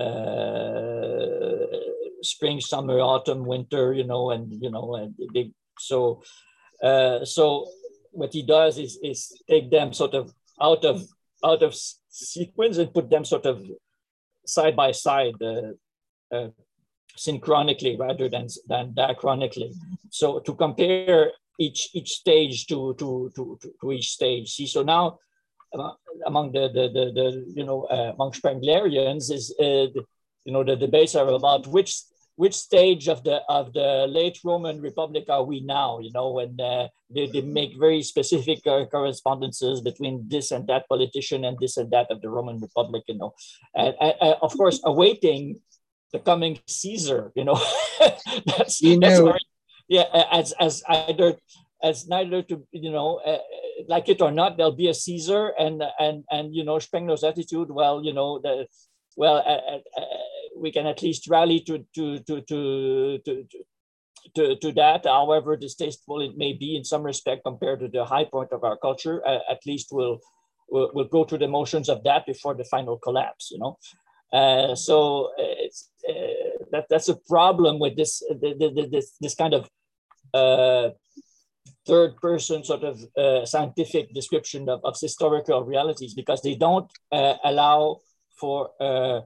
Speaker 2: uh, spring, summer, autumn, winter. You know, and you know, and they so. Uh, so what he does is, is take them sort of out of out of sequence and put them sort of side by side, uh, uh, synchronically rather than than diachronically. So to compare each each stage to to to, to each stage. See, so now uh, among the the the, the you know uh, among Spenglerians is uh, the, you know the debates are about which. Which stage of the of the late Roman Republic are we now? You know, and uh, they, they make very specific uh, correspondences between this and that politician and this and that of the Roman Republic. You know, and, and of course, awaiting the coming Caesar. You know, that's
Speaker 1: you know,
Speaker 2: that's where, yeah, as as either as neither to you know. Uh, like it or not, there'll be a Caesar, and and and you know Spengler's attitude. Well, you know the well. Uh, uh, we can at least rally to to to to to to, to that. However distasteful it may be in some respect compared to the high point of our culture, uh, at least we'll, we'll we'll go through the motions of that before the final collapse. You know, uh, so it's uh, that that's a problem with this the, the, this this kind of uh, third person sort of uh, scientific description of, of historical realities, because they don't uh, allow for uh,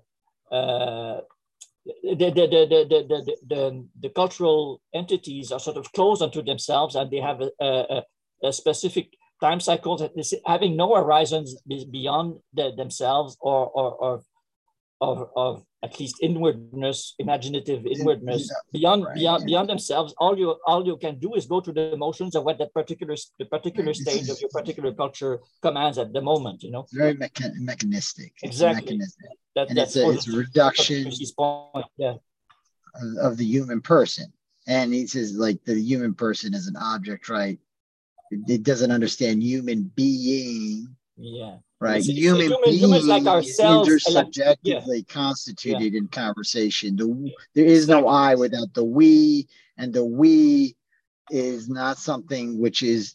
Speaker 2: uh, the, the, the, the, the, the, the cultural entities are sort of closed unto themselves, and they have a, a, a specific time cycle that is having no horizons beyond the, themselves or, or, or of, of at least inwardness, imaginative inwardness, yeah, beyond right, beyond yeah. beyond themselves. All you all you can do is go to the emotions of what that particular the particular right. stage is, of your particular culture commands at the moment. You know,
Speaker 1: very mecha- mechanistic.
Speaker 2: Exactly.
Speaker 1: It's
Speaker 2: that,
Speaker 1: and
Speaker 2: that's
Speaker 1: it's a, it's a reduction
Speaker 2: point. Yeah.
Speaker 1: of, of the human person. And he says, like, the human person is an object, right? It, it doesn't understand human being.
Speaker 2: Yeah.
Speaker 1: Right.
Speaker 2: It's,
Speaker 1: human,
Speaker 2: human
Speaker 1: being
Speaker 2: humans like ourselves
Speaker 1: intersubjectively yeah. constituted yeah. in conversation. The, there is exactly. no I without the we, and the we is not something which is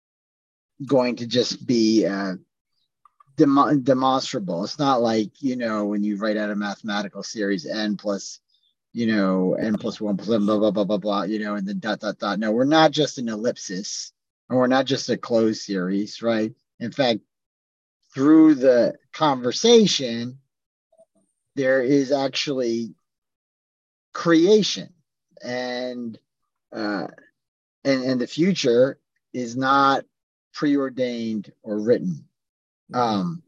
Speaker 1: going to just be uh, dem- demonstrable. It's not like, you know, when you write out a mathematical series, n plus, you know, n plus one plus blah, blah, blah, blah, blah, you know, and then dot, dot, dot. No, we're not just an ellipsis, or we're not just a closed series, right? In fact, through the conversation, there is actually creation, and uh, and and the future is not preordained or written. Um,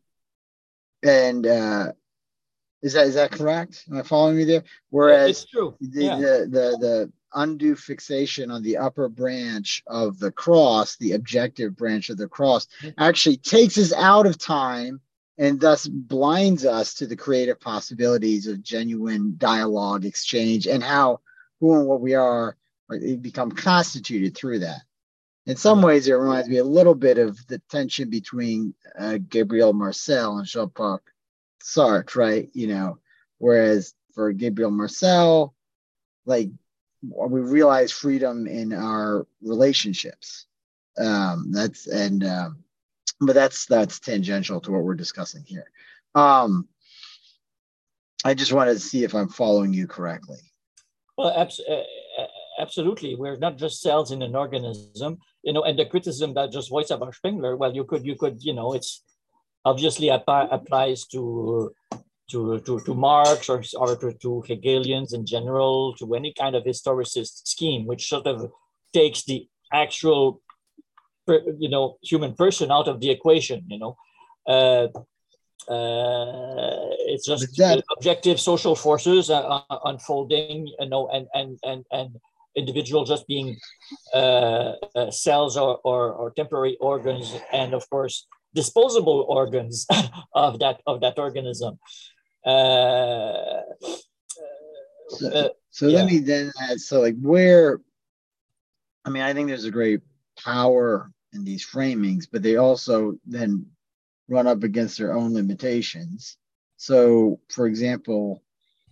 Speaker 1: and uh, is that is that correct? Am I following you there? Whereas
Speaker 2: it's true.
Speaker 1: The,
Speaker 2: yeah.
Speaker 1: the the the undue fixation on the upper branch of the cross, the objective branch of the cross, actually takes us out of time and thus blinds us to the creative possibilities of genuine dialogue, exchange, and how who and what we are, like, become constituted through that. In some yeah. ways, it reminds me a little bit of the tension between uh, Gabriel Marcel and Jean-Paul Sartre, right? You know, whereas for Gabriel Marcel, like, we realize freedom in our relationships. Um, that's and um, but that's that's tangential to what we're discussing here. Um, I just wanted to see if I'm following you correctly.
Speaker 2: Well, abs- uh, absolutely. We're not just cells in an organism, you know. And the criticism that just voiced about Spengler, well, you could you could you know, it's obviously app- applies to. To, to, to Marx or, or to, to Hegelians in general, to any kind of historicist scheme, which sort of takes the actual, you know, human person out of the equation. You know, uh, uh, it's just that, objective social forces uh, unfolding. You know, and and and and individual just being uh, uh, cells or, or or temporary organs, and of course disposable organs of that of that organism. Uh,
Speaker 1: so uh, so yeah. Let me then add, so like where, I mean, I think there's a great power in these framings, but they also then run up against their own limitations. So, for example,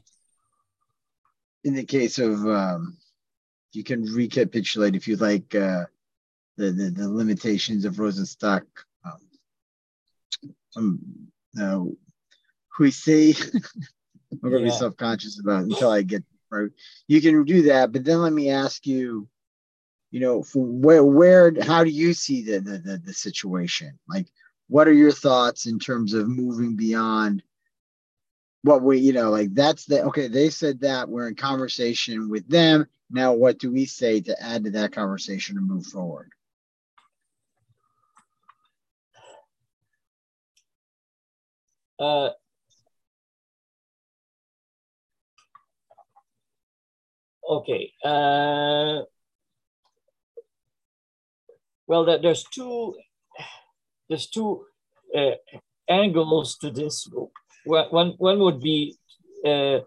Speaker 1: in the case of, um, you can recapitulate, if you like, uh, the, the, the limitations of Rosenstock. Um, um, uh, we say, I'm going to yeah. be self-conscious about it until I get right. You can do that, but then let me ask you, you know, from where, where, how do you see the, the, the, the situation? Like, what are your thoughts in terms of moving beyond what we, you know, like that's the, okay, they said that, we're in conversation with them. Now, what do we say to add to that conversation and move forward?
Speaker 2: Uh, Okay. Uh, well, there's two there's two uh, angles to this. One one would be uh,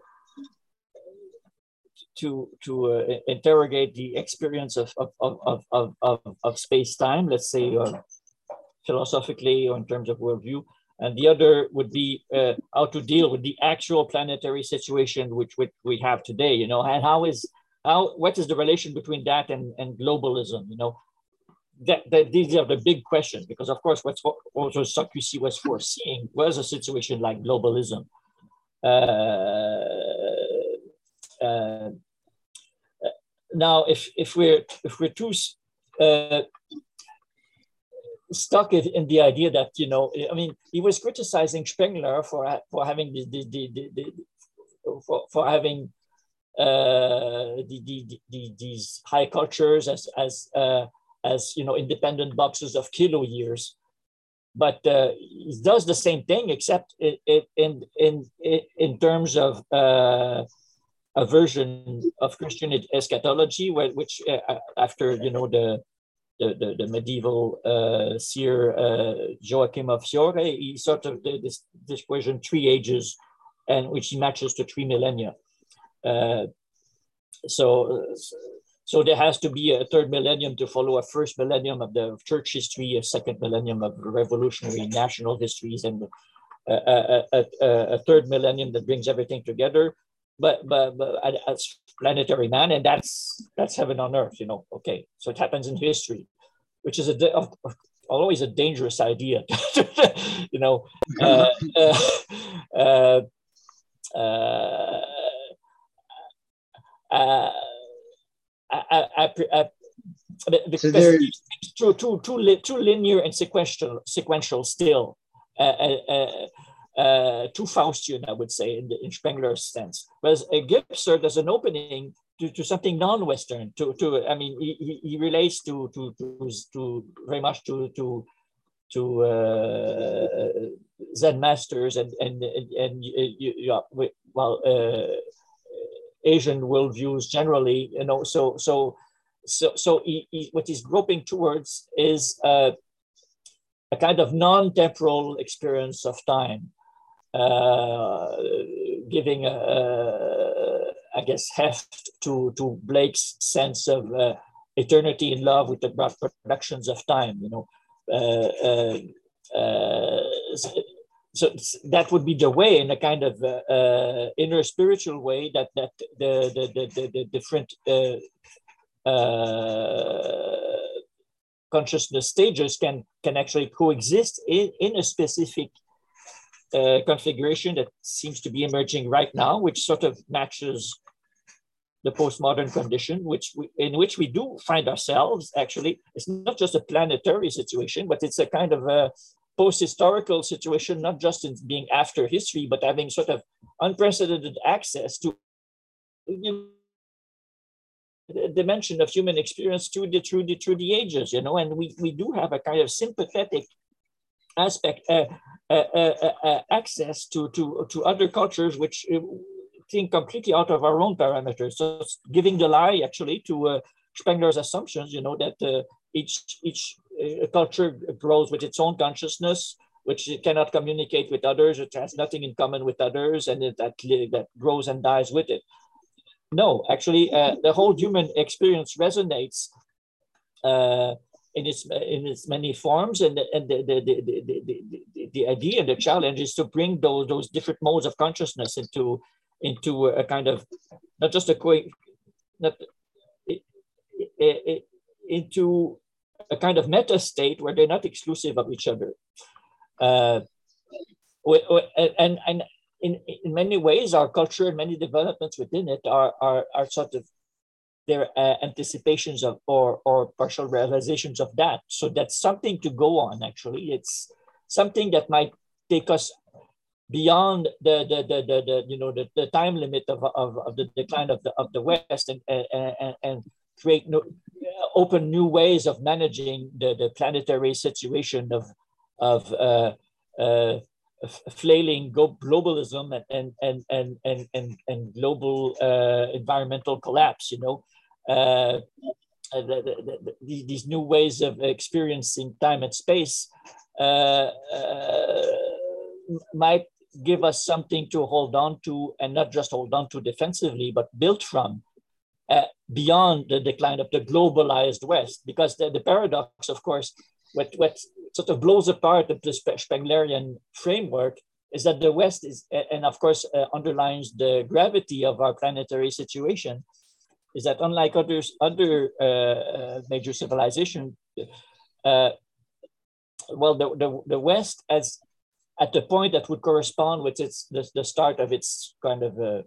Speaker 2: to to uh, interrogate the experience of of of of of, of space time. Let's say uh, philosophically or in terms of worldview. And the other would be uh, how to deal with the actual planetary situation which, which we have today, you know, and how is, how, what is the relation between that and, and globalism, you know, that, that these are the big questions, because of course, what's also Sarkozy was foreseeing was a situation like globalism. Uh, Uh, now, if if we're if we're too uh, stuck in the idea that, you know, I mean, he was criticizing Spengler for for having the the, the, the, the for, for having uh, the, the, the, these high cultures as as uh, as you know, independent boxes of kilo years, but uh, he does the same thing, except in in in in terms of uh, a version of Christian eschatology, which uh, after, you know, the the, the, the medieval uh, seer uh, Joachim of Fiore, he sort of did this, this equation three ages, and which he matches to three millennia. Uh, so, so there has to be a third millennium to follow a first millennium of the church history, a second millennium of revolutionary national histories, and a, a, a, a third millennium that brings everything together. But, but, but as planetary man, and that's that's heaven on earth, you know. Okay, so it happens in history, which is a always a dangerous idea, you know. Uh, uh, uh, uh, uh, I, I, I, because
Speaker 1: so there,
Speaker 2: it's too too too too linear and sequential sequential still. Uh, uh, Uh, too Faustian, I would say, in, the, in Spengler's sense. Whereas uh, Gipser does an opening to, to something non-Western. To, to I mean, he, he relates to to to, to very much to to to uh, Zen masters and and and, and yeah, well, uh, Asian worldviews generally. You know, so so so so he, he, what he's groping towards is uh, a kind of non-temporal experience of time. Uh, giving, a, a, I guess, heft to, to Blake's sense of uh, eternity in love with the productions of time, you know. Uh, uh, uh, so that would be the way, in a kind of uh, uh, inner spiritual way, that, that the, the, the, the, the different uh, uh, consciousness stages can, can actually coexist in, in a specific Uh, configuration that seems to be emerging right now, which sort of matches the postmodern condition, which we, in which we do find ourselves. Actually, it's not just a planetary situation, but it's a kind of a post-historical situation, not just in being after history, but having sort of unprecedented access to, you know, the dimension of human experience through the through the through the ages, you know. And we we do have a kind of sympathetic aspect, uh, uh, uh, uh, access to, to, to other cultures which uh, think completely out of our own parameters. So it's giving the lie, actually, to uh, Spengler's assumptions, you know, that uh, each, each uh, culture grows with its own consciousness, which it cannot communicate with others, it has nothing in common with others, and it, that, that grows and dies with it. No, actually, uh, the whole human experience resonates uh, in its in its many forms, and and the the the, the, the, the idea and the challenge is to bring those those different modes of consciousness into into a kind of, not just a not it, it, it, into a kind of meta state where they're not exclusive of each other, uh, and and in in many ways our culture and many developments within it are are are sort of their uh, anticipations of or or partial realizations of that. So that's something to go on. Actually, it's something that might take us beyond the the the, the, the you know the, the time limit of, of, of the decline of the of the West, and and, and create no, open new ways of managing the, the planetary situation of of uh, uh, flailing globalism and and and and and and, and global uh, environmental collapse. You know. Uh, the, the, the, these new ways of experiencing time and space uh, uh, might give us something to hold on to, and not just hold on to defensively, but build from uh, beyond the decline of the globalized West. Because the, the paradox, of course, what, what sort of blows apart the Spenglerian framework is that the West is, and of course uh, underlines the gravity of our planetary situation, is that unlike others, other uh, major civilization, uh, well, the, the, the West, as at the point that would correspond with its the, the start of its kind of uh,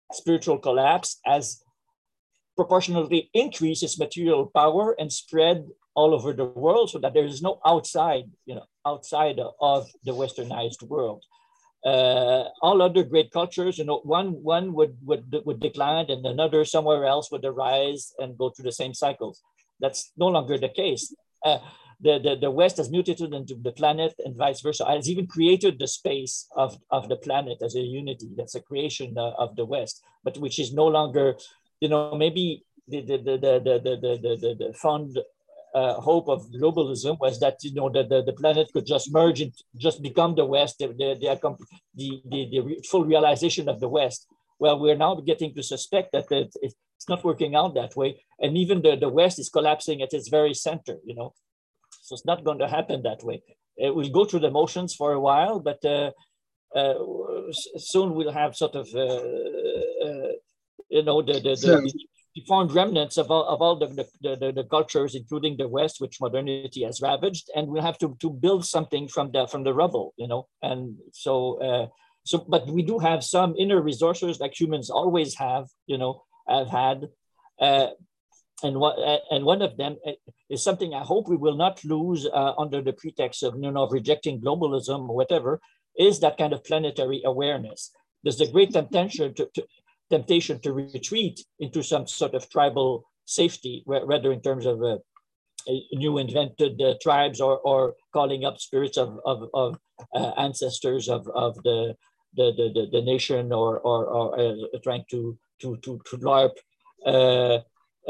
Speaker 2: spiritual collapse as proportionally increase its material power and spread all over the world, so that there is no outside, you know, outside of the westernized world. Uh, all other great cultures, you know, one one would would would decline, and another somewhere else would arise and go through the same cycles. That's no longer the case. Uh, the, the the West has mutated into the planet, and vice versa. Has even created the space of of the planet as a unity. That's a creation uh, of the West, but which is no longer, you know, maybe the the the the the the the, the, the fond Uh, hope of globalism was that, you know, that the, the planet could just merge and just become the West, the, the, the, the, the, the full realization of the West. Well, we're now getting to suspect that it, it's not working out that way. And even the, the West is collapsing at its very center, you know. So it's not going to happen that way. It will go through the motions for a while, but uh, uh, soon we'll have sort of, uh, uh, you know, the, the, the, the formed remnants of all, of all the, the, the, the cultures, including the West, which modernity has ravaged, and we'll have to, to build something from the from the rubble, you know. And so, uh, so, but we do have some inner resources, like humans always have, you know, have had, uh, and what and one of them is something I hope we will not lose uh, under the pretext of, you know, of rejecting globalism or whatever, is that kind of planetary awareness. There's a great temptation to, to temptation to retreat into some sort of tribal safety, whether in terms of uh, new invented uh, tribes or, or calling up spirits of, of, of uh, ancestors of, of the, the, the, the nation, or, or, or uh, trying to, to, to, to LARP uh,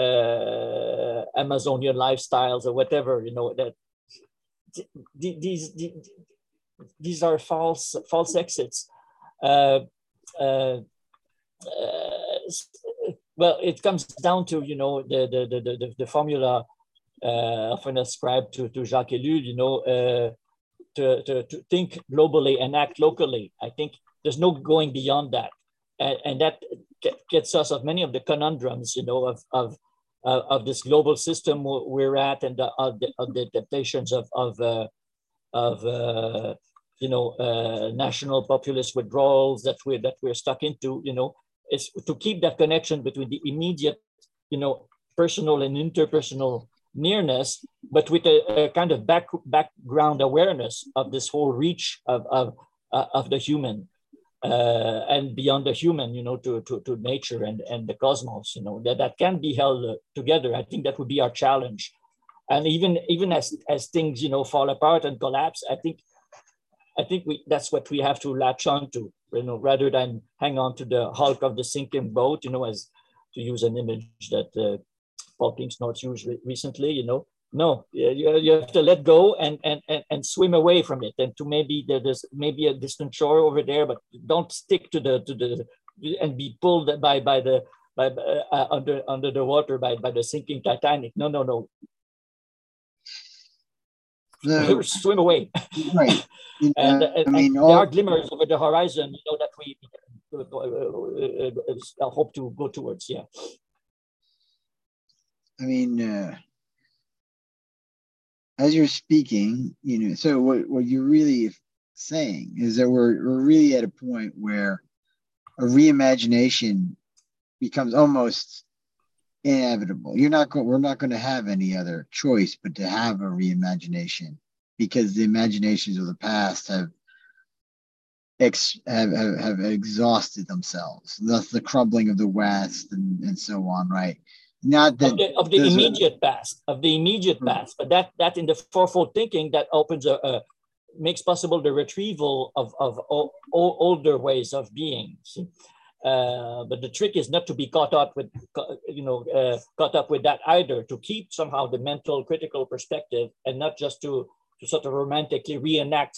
Speaker 2: uh, Amazonian lifestyles or whatever, you know, that these, these, these are false, false exits. Uh, uh, Uh, well, it comes down to, you know, the the the the, the formula uh, often ascribed to to Jacques Ellul, you know, uh, to, to to think globally and act locally. I think there's no going beyond that, and, and that gets us of many of the conundrums, you know, of of uh, of this global system we're at, and the, of the of the adaptations of of uh, of uh, you know, uh, national populist withdrawals that we're that we're stuck into, you know. Is to keep that connection between the immediate, you know, personal and interpersonal nearness, but with a, a kind of back, background awareness of this whole reach of of, uh, of the human uh, and beyond the human, you know, to, to, to nature and, and the cosmos, you know, that, that can be held uh, together. I think that would be our challenge. And even even as as things, you know, fall apart and collapse, I think I think we that's what we have to latch on to, you know, rather than hang on to the hulk of the sinking boat, you know, as to use an image that uh, Paul Kingsnorth used re- recently, you know. No, you, you have to let go and, and, and, and swim away from it, and to maybe there's maybe a distant shore over there, but don't stick to the to the and be pulled by by the by uh, under under the water by by the sinking Titanic. No, no, no. No. Swim away.
Speaker 1: Right.
Speaker 2: and,
Speaker 1: uh,
Speaker 2: and,
Speaker 1: I mean,
Speaker 2: and
Speaker 1: all...
Speaker 2: there are glimmers over the horizon, you know, that we uh, uh, hope to go towards. Yeah.
Speaker 1: I mean, uh, as you're speaking, you know, so what, what you're really saying is that we're, we're really at a point where a reimagination becomes almost inevitable. You're not going, we're not going to have any other choice but to have a reimagination, because the imaginations of the past have ex, have, have, have exhausted themselves. Thus the crumbling of the West and, and so on, right? Not that
Speaker 2: of the, of the immediate are... past, of the immediate past, but that that in the fourfold thinking that opens a, a makes possible the retrieval of of o- o- older ways of being. See? Uh, but the trick is not to be caught up with, you know, uh, caught up with that either. To keep somehow the mental, critical perspective, and not just to to sort of romantically reenact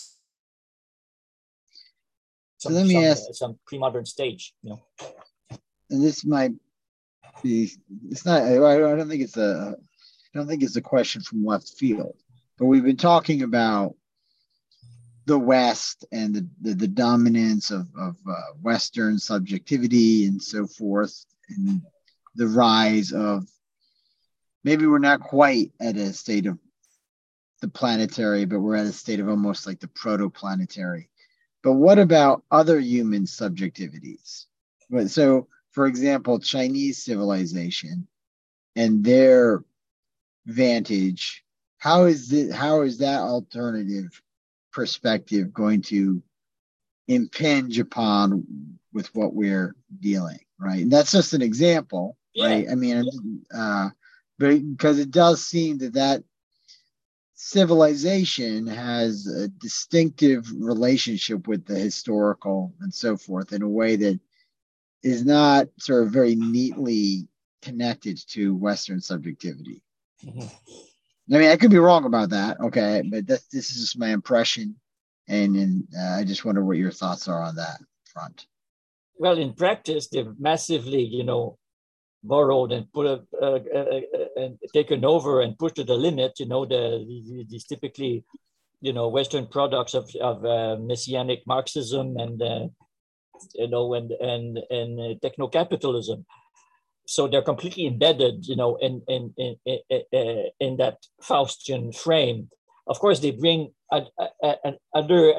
Speaker 2: some
Speaker 1: so let me
Speaker 2: some,
Speaker 1: ask,
Speaker 2: uh, some pre-modern stage, you know.
Speaker 1: And this might be, it's not, I don't think it's a, I don't think it's a question from left field, but we've been talking about the West and the, the, the dominance of, of uh, Western subjectivity and so forth, and the rise of, maybe we're not quite at a state of the planetary, but we're at a state of almost like the proto-planetary. But what about other human subjectivities? But so for example, Chinese civilization and their vantage, how is it, how is that alternative perspective going to impinge upon with what we're dealing, right? And that's just an example,
Speaker 2: Yeah.
Speaker 1: right? I mean, uh, but because it does seem that that civilization has a distinctive relationship with the historical and so forth in a way that is not sort of very neatly connected to Western subjectivity. Mm-hmm. I mean, I could be wrong about that, okay, but this, this is just my impression, and, and uh, I just wonder what your thoughts are on that front.
Speaker 2: Well, in practice, they've massively, you know, borrowed and put a, uh, uh, and taken over and pushed to the limit, you know, the these typically, you know, Western products of of uh, messianic Marxism and uh, you know and and and uh, techno capitalism. So they're completely embedded, you know, in in in in, in that Faustian frame. Of course, they bring a, a, a, other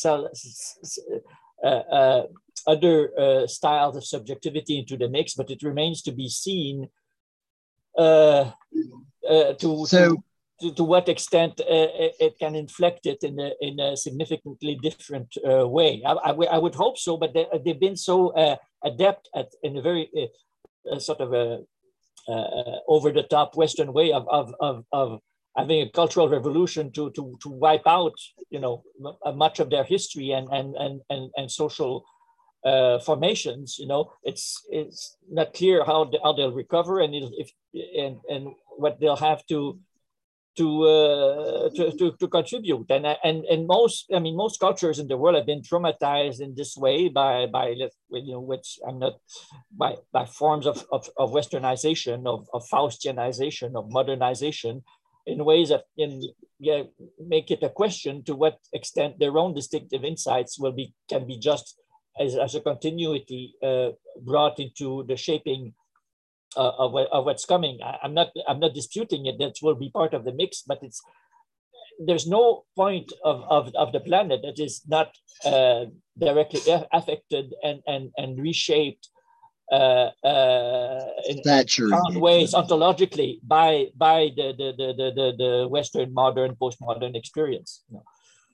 Speaker 2: uh, uh, other uh, styles of subjectivity into the mix, but it remains to be seen uh, uh, to,
Speaker 1: so,
Speaker 2: to, to to what extent uh, it can inflect it in a in a significantly different uh, way. I, I, I would hope so, but they, they've been so uh, adept at in a very uh, Uh, sort of a uh, over-the-top Western way of, of of of having a cultural revolution to to to wipe out, you know, much of their history and and and and, and social uh, formations. You know, it's it's not clear how they, how they'll recover and if and and what they'll have to. To, uh, to to to contribute, and and and most I mean most cultures in the world have been traumatized in this way by by you know which I'm not by by forms of of, of westernization, of, of Faustianization, of modernization, in ways that in yeah make it a question to what extent their own distinctive insights will be can be just as, as a continuity uh, brought into the shaping Uh, of, of what's coming. I, I'm not I'm not disputing it. That will be part of the mix, but it's there's no point of, of, of the planet that is not uh, directly affected and and and reshaped uh, uh, in, in profound ways ontologically by by the the, the the the Western modern postmodern experience, you know,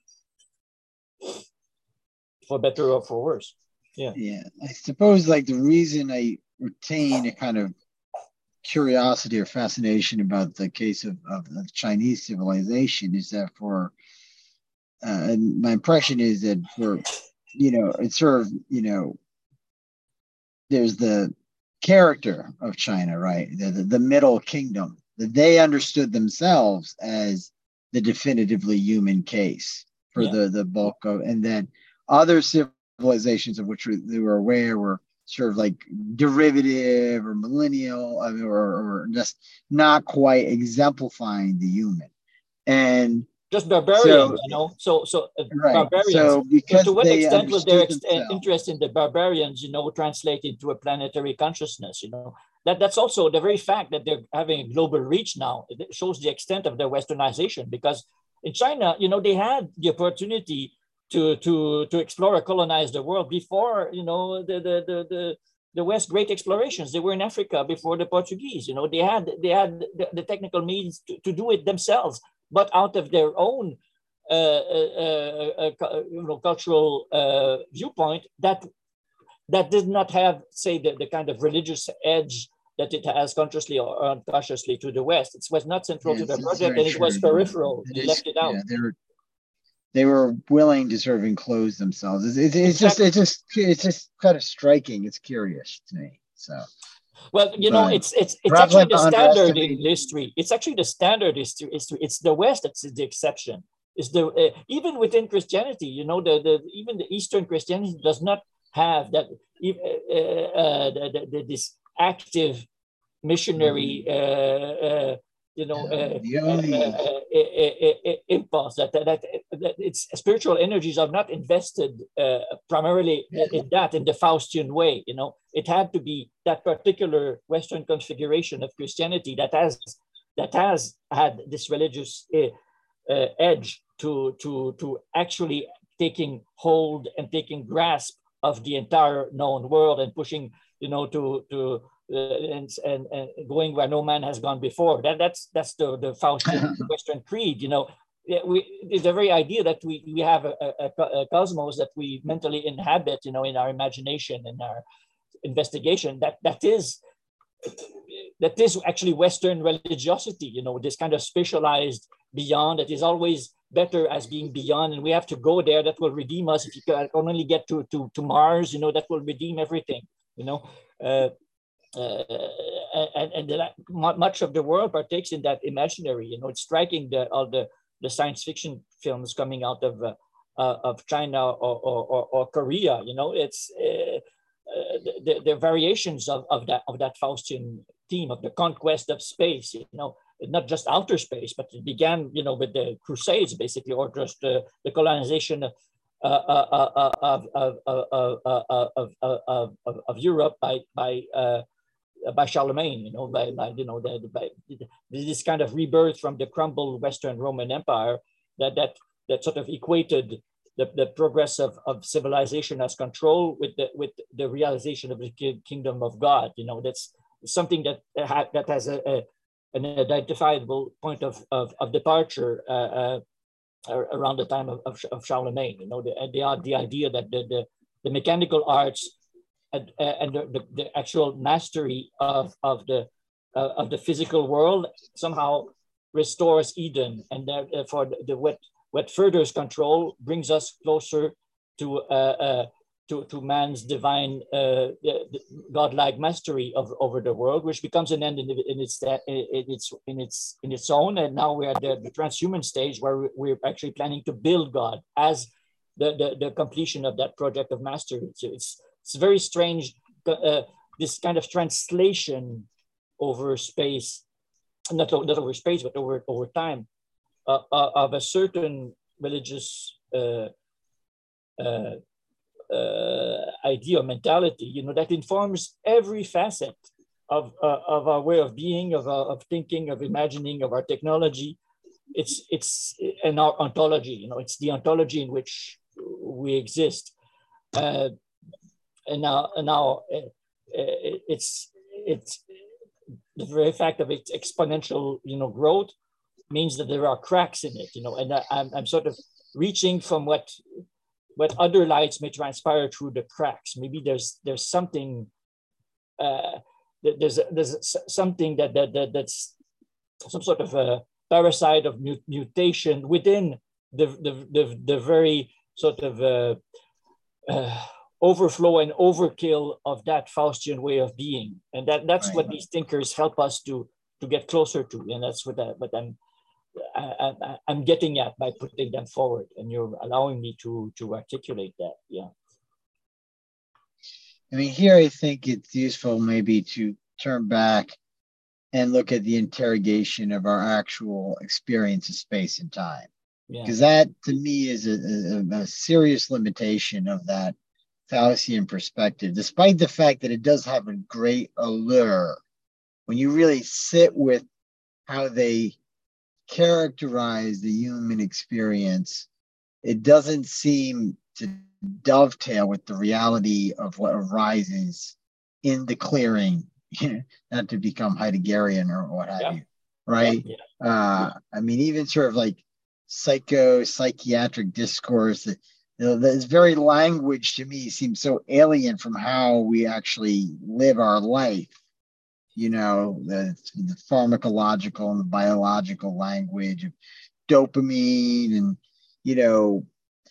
Speaker 2: for better or for worse. Yeah.
Speaker 1: Yeah. I suppose like the reason I retain a kind of curiosity or fascination about the case of, of, of Chinese civilization is that for uh, and my impression is that for you know it's sort of you know there's the character of China, right, the, the, the middle kingdom that they understood themselves as the definitively human case for yeah. the the bulk of, and then other civilizations of which they were aware were sort of like derivative or millennial or, or just not quite exemplifying the human. And
Speaker 2: just barbarians, so, you know. So, so uh,
Speaker 1: right.
Speaker 2: barbarians.
Speaker 1: So, because
Speaker 2: to, to what extent will their ex- interest in the barbarians, you know, translate into a planetary consciousness? You know, that that's also the very fact that they're having a global reach now. It shows the extent of their westernization. Because in China, you know, they had the opportunity to to to explore or colonize the world before, you know, the the the the, the West great explorations. They were in Africa before the Portuguese. You know, they had they had the, the technical means to, to do it themselves, but out of their own uh, uh, uh, uh, you know, cultural uh, viewpoint that that did not have, say, the, the kind of religious edge that it has consciously or unconsciously to the West. It was not central yes, to the project, and it was peripheral. They left it out.
Speaker 1: Yeah, they were they were willing to sort of enclose themselves. It's, it's, it's exactly. just it's just it's just kind of striking. It's curious to me. So.
Speaker 2: Well, you but know, it's it's it's actually the standard in history. It's actually the standard history. It's the West that's the exception. It's the uh, even within Christianity, you know, the, the even the Eastern Christianity does not have that uh, uh, the, the, this active missionary, uh, uh, you know, uh, uh, uh, impulse that, that that its spiritual energies are not invested uh, primarily in that, in the Faustian way. You know, it had to be that particular Western configuration of Christianity that has that has had this religious uh, uh, edge to to to actually taking hold and taking grasp of the entire known world and pushing you know, to to uh, and, and and going where no man has gone before. That that's that's the the Faustian Western creed. You know, yeah, we the very idea that we we have a, a, a cosmos that we mentally inhabit. You know, in our imagination and our investigation. That that is that is actually Western religiosity. You know, this kind of specialized beyond that is always better as being beyond, and we have to go there. That will redeem us. If you can only get to to to Mars, you know, that will redeem everything. You know. Uh, Uh, and and that much of the world partakes in that imaginary. You know, it's striking that all the, the science fiction films coming out of uh, uh, of China or, or, or Korea. You know, it's uh, uh, the, the variations of, of that of that Faustian theme of the conquest of space. You know, not just outer space, but it began, you know, with the Crusades, basically, or just uh, the colonization of uh, uh, uh, of, of, of, of, of, of, of, of Europe by by uh, by Charlemagne, you know, by, by you know, the, by this kind of rebirth from the crumbled Western Roman Empire that that that sort of equated the, the progress of, of civilization as control with the with the realization of the kingdom of God. You know, that's something that ha, that has a, a an identifiable point of of, of departure uh, uh, around the time of, of, of Charlemagne. You know, the the, the idea that the, the the mechanical arts and, and the, the, the actual mastery of, of the uh, of the physical world somehow restores Eden, and therefore the, the what what furthers control brings us closer to uh, uh, to, to man's divine uh, godlike mastery of over the world, which becomes an end in, in its in its in its in its own. And now we're at the, the transhuman stage where we're actually planning to build God as the the, the completion of that project of mastery. So it's It's very strange, uh, this kind of translation over space, not, not over space, but over, over time, uh, uh, of a certain religious uh, uh, uh, idea or mentality, you know, that informs every facet of, uh, of our way of being, of, uh, of thinking, of imagining, of our technology. It's, it's an ontology, you know, it's the ontology in which we exist. Uh, And now, and now it's it's the very fact of its exponential, you know, growth means that there are cracks in it, you know. And I'm I'm sort of reaching from what what other lights may transpire through the cracks. Maybe there's there's something uh, there's there's something that that, that that's some sort of a parasite of mutation within the the the, the very sort of uh, uh, overflow and overkill of that Faustian way of being, and that that's right. What these thinkers help us to to get closer to, and that's what I, what I'm I, I, I'm getting at by putting them forward, and you're allowing me to to articulate that. Yeah.
Speaker 1: I mean, here I think it's useful maybe to turn back and look at the interrogation of our actual experience of space and time, because yeah. That to me is a, a, a serious limitation of that Faustian perspective, despite the fact that it does have a great allure. When you really sit with how they characterize the human experience, it doesn't seem to dovetail with the reality of what arises in the clearing, not to become Heideggerian or what have yeah. you, right? Yeah. Uh, I mean, even sort of like psycho psychiatric discourse that you know, this very language to me seems so alien from how we actually live our life. You know, the, the pharmacological and the biological language of dopamine and, you know,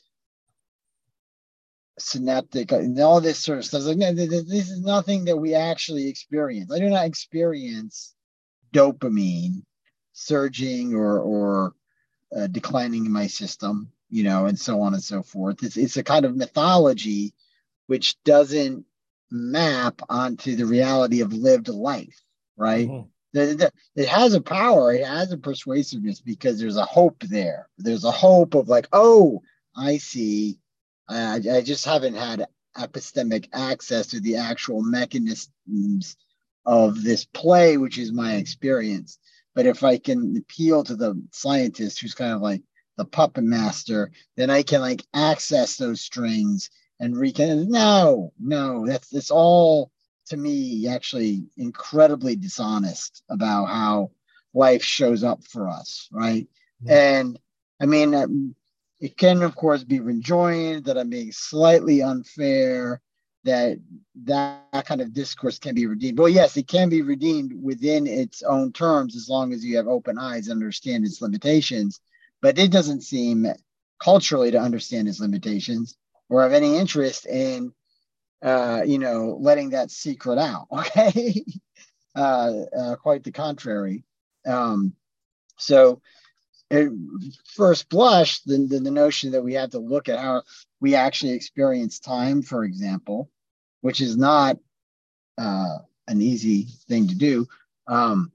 Speaker 1: synaptic and all this sort of stuff. Like, no, this is nothing that we actually experience. I do not experience dopamine surging or, or uh, declining in my system, you know, and so on and so forth. It's it's a kind of mythology which doesn't map onto the reality of lived life, right? Mm-hmm. It has a power, it has a persuasiveness because there's a hope there. There's a hope of like, oh, I see. I, I just haven't had epistemic access to the actual mechanisms of this play, which is my experience. But if I can appeal to the scientist who's kind of like the puppet master, then I can like access those strings and recon. No, no, that's it's all to me, actually incredibly dishonest about how life shows up for us, right? Mm-hmm. And I mean, um, it can, of course, be rejoined that I'm being slightly unfair, that that kind of discourse can be redeemed. Well, yes, it can be redeemed within its own terms as long as you have open eyes and understand its limitations. But it doesn't seem culturally to understand its limitations or have any interest in, uh, you know, letting that secret out. Okay, uh, uh, quite the contrary. Um, so, at first blush, the, the the notion that we have to look at how we actually experience time, for example, which is not uh, an easy thing to do. Um,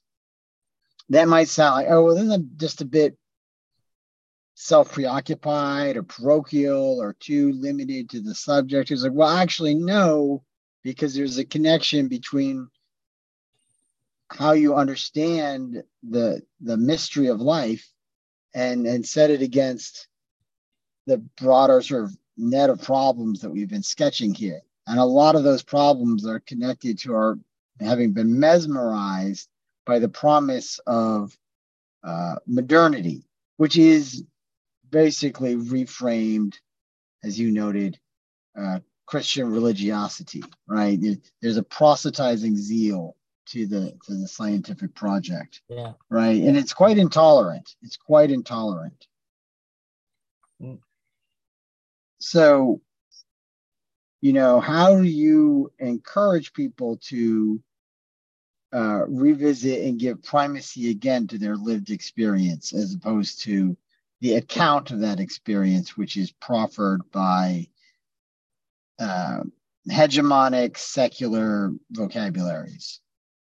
Speaker 1: that might sound like, oh, well, then I'm just a bit self-preoccupied or parochial or too limited to the subject. It's like, well, actually, no, because there's a connection between how you understand the the mystery of life and and set it against the broader sort of net of problems that we've been sketching here. And a lot of those problems are connected to our having been mesmerized by the promise of uh, modernity, which is basically reframed, as you noted, uh, Christian religiosity, right? There's a proselytizing zeal to the to the scientific project,
Speaker 2: yeah,
Speaker 1: right? And it's quite intolerant. It's quite intolerant. Mm. So, you know, how do you encourage people to uh, revisit and give primacy again to their lived experience as opposed to the account of that experience, which is proffered by uh, hegemonic secular vocabularies?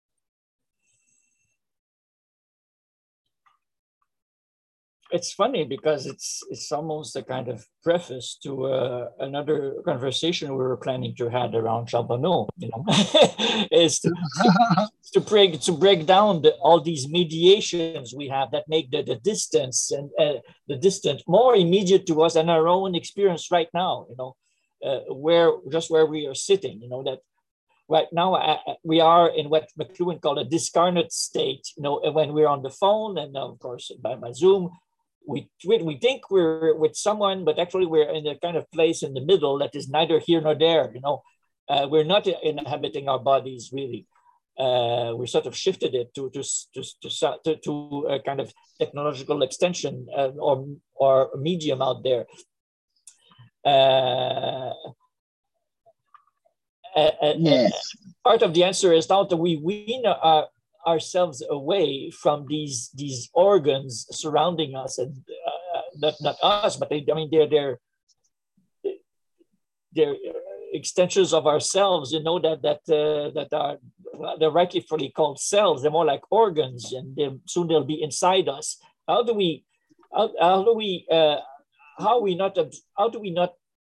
Speaker 2: It's funny because it's it's almost a kind of preface to uh, another conversation we were planning to have around Charbonneau. You know, is to, to, to break to break down the, all these mediations we have that make the, the distance and uh, the distant more immediate to us than our own experience right now. You know, uh, where just where we are sitting. You know that. Right now, uh, we are in what McLuhan called a discarnate state. You know, when we're on the phone and of course by, by Zoom, we we think we're with someone, but actually we're in a kind of place in the middle that is neither here nor there. You know, uh, we're not inhabiting our bodies really. Uh, we sort of shifted it to to to to, to a kind of technological extension uh, or or medium out there. Uh, Uh, yes. uh, part of the answer is now that we wean our, ourselves away from these these organs surrounding us, and uh, not not us, but they, I mean they're they're they're extensions of ourselves. You know that that uh, that are they're rightfully called cells. They're more like organs, and soon they'll be inside us. How do we how, how do we uh, how we not how do we not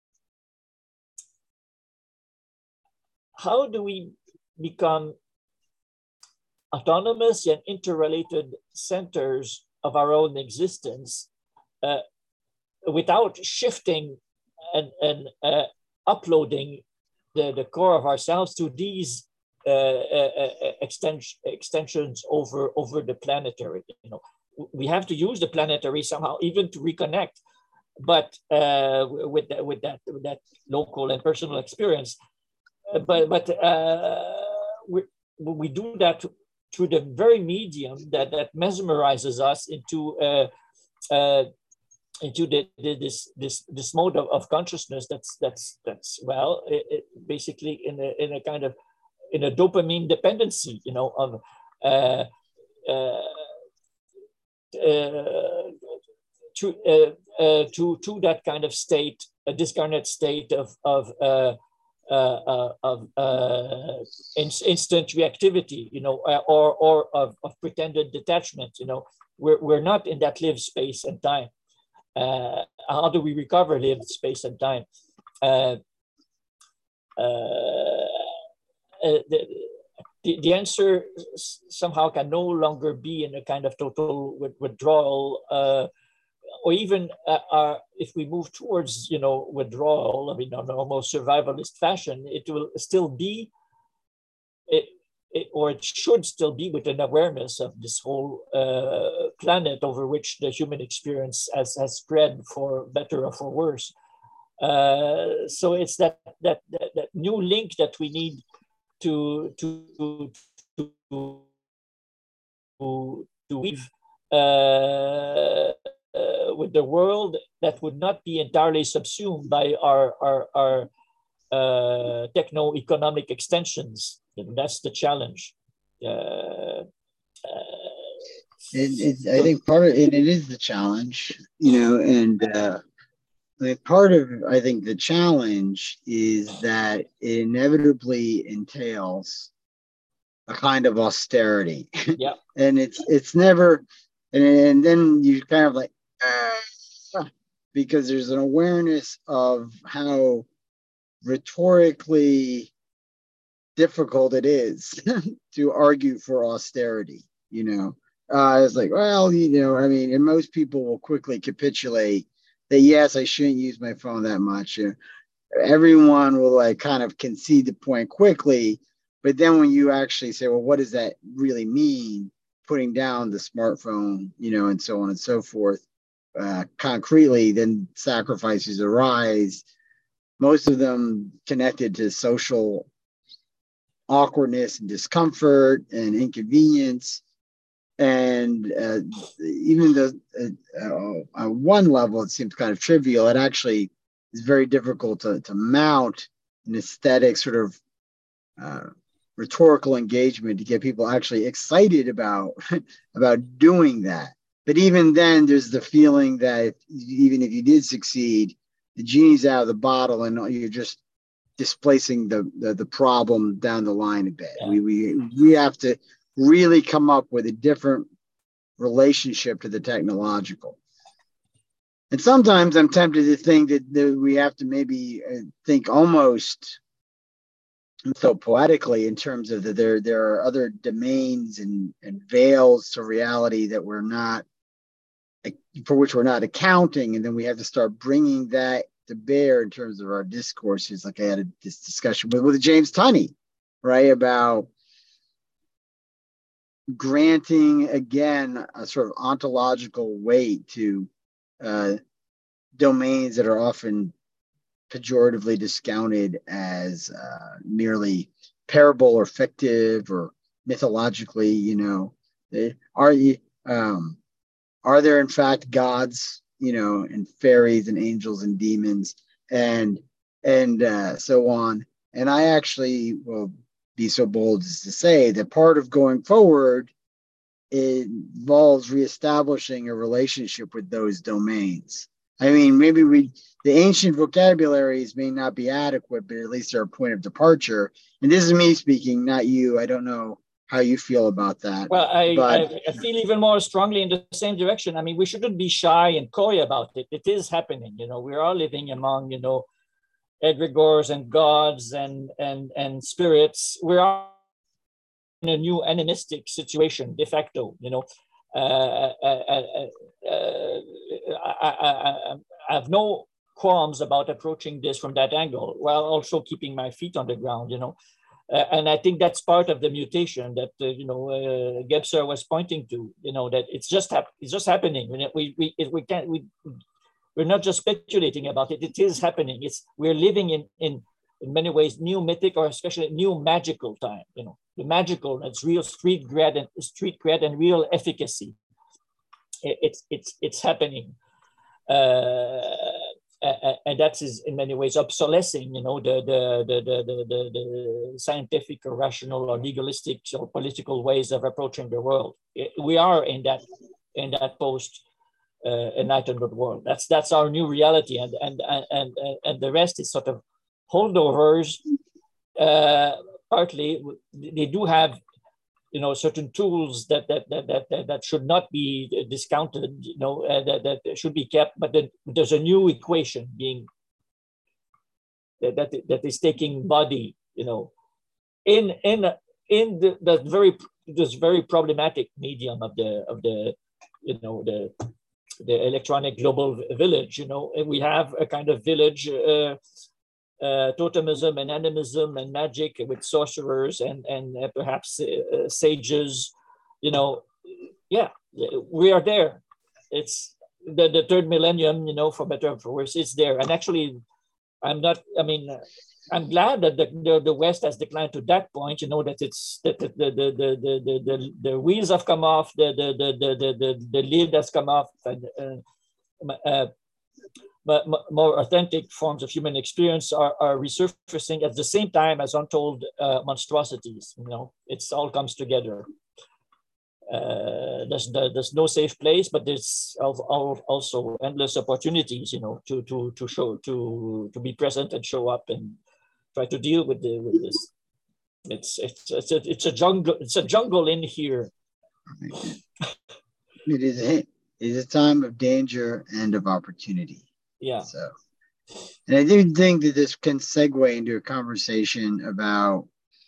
Speaker 2: How do we become autonomous and interrelated centers of our own existence uh, without shifting and, and uh, uploading the, the core of ourselves to these uh, uh, extension, extensions over, over the planetary? You know, we have to use the planetary somehow, even to reconnect, but uh, with, that, with, that, with that local and personal experience. But but uh, we we do that through the very medium that, that mesmerizes us into uh, uh, into the, the, this this this mode of, of consciousness that's that's that's well it, it basically in a in a kind of in a dopamine dependency, you know, of uh, uh, uh, to uh, uh, to to that kind of state, a discarnate state of of uh, Uh, uh, of uh, in- instant reactivity, you know, uh, or or of, of pretended detachment. You know, we're we're not in that lived space and time. Uh, how do we recover lived space and time? Uh, uh, the, the, the answer somehow can no longer be in a kind of total withdrawal. Uh, or even uh, uh, if we move towards, you know, withdrawal, I mean, on almost survivalist fashion, it will still be or it should still be with an awareness of this whole uh, planet over which the human experience has, has spread for better or for worse. Uh, so it's that, that that that new link that we need to to to to, to weave uh, uh, with the world that would not be entirely subsumed by our our, our uh, techno-economic extensions. And that's the challenge. Uh, uh,
Speaker 1: it, it, I think part of it, it is the challenge, you know, and uh, like part of I think the challenge is that it inevitably entails a kind of austerity.
Speaker 2: Yeah.
Speaker 1: And it's it's never, and, and then you kind of like, ah, because there's an awareness of how rhetorically difficult it is to argue for austerity, you know. Uh, it's like, well, you know, I mean, and most people will quickly capitulate that, yes, I shouldn't use my phone that much. You know, everyone will like kind of concede the point quickly. But then when you actually say, well, what does that really mean? Putting down the smartphone, you know, and so on and so forth, uh, concretely, then sacrifices arise. Most of them connected to social awkwardness and discomfort and inconvenience. And uh, even though uh, uh, on one level it seems kind of trivial, it actually is very difficult to, to mount an aesthetic sort of uh, rhetorical engagement to get people actually excited about about doing that. But even then, there's the feeling that even if you did succeed, the genie's out of the bottle, and you're just displacing the the, the problem down the line a bit. Yeah. We we we have to really come up with a different relationship to the technological. And sometimes I'm tempted to think that, that we have to maybe think almost so poetically in terms of that there there are other domains and, and veils to reality that we're not, for which we're not accounting, and then we have to start bringing that to bear in terms of our discourses. Like I had a, this discussion with, with James Tunney, right, about granting again a sort of ontological weight to uh, domains that are often pejoratively discounted as uh, merely parable or fictive or mythologically, you know. They, are um, are there in fact gods, you know, and fairies and angels and demons and and uh, so on? And I actually will be so bold as to say that part of going forward involves reestablishing a relationship with those domains. I mean, maybe we, the ancient vocabularies may not be adequate, but at least they're a point of departure. And this is me speaking, not you. I don't know how you feel about that.
Speaker 2: Well, I,
Speaker 1: but,
Speaker 2: I, I feel even more strongly in the same direction. I mean, we shouldn't be shy and coy about it. It is happening. You know, we're all living among, you know, egregores and gods and, and, and spirits. We're all in a new animistic situation, de facto, you know. Uh, uh, uh, uh, I, I, I have no qualms about approaching this from that angle, while also keeping my feet on the ground, you know. Uh, and I think that's part of the mutation that uh, you know uh, Gebser was pointing to. You know that it's just hap- it's just happening. We we we can't we we're not just speculating about it. It is happening. It's we're living in in in many ways new mythic or especially new magical time. You know. The magical, it's real street cred and street cred and real efficacy. It, it's it's it's happening, uh, and that is in many ways obsolescing, you know, the the the the the, the, the scientific or rational or legalistic or political ways of approaching the world. We are in that in that post uh, enlightenment world. That's that's our new reality, and and and and, and the rest is sort of holdovers. Uh, Partly, they do have, you know, certain tools that that that that, that should not be discounted, you know, uh, that, that should be kept. But then there's a new equation being that that, that is taking body, you know, in in in the, the very this very problematic medium of the of the you know the the electronic global village. You know, and we have a kind of village. Uh, uh, totemism and animism and magic with sorcerers and, and uh, perhaps uh, sages, you know, yeah, we are there. It's the, the third millennium, you know, for better or for worse, it's there. And actually, I'm not, I mean, I'm glad that the, the, the West has declined to that point, you know, that it's that the the the the the, the, the wheels have come off, the the the the the, the, the lid has come off, and uh, uh, but more authentic forms of human experience are, are resurfacing at the same time as untold uh, monstrosities. You know, it's all comes together. Uh, there's there's no safe place, but there's also endless opportunities. You know, to to to show to to be present and show up and try to deal with the with this. It's it's it's a, it's a jungle. It's a jungle in here.
Speaker 1: It is a, it is a time of danger and of opportunity.
Speaker 2: Yeah.
Speaker 1: So, and I do think that this can segue into a conversation about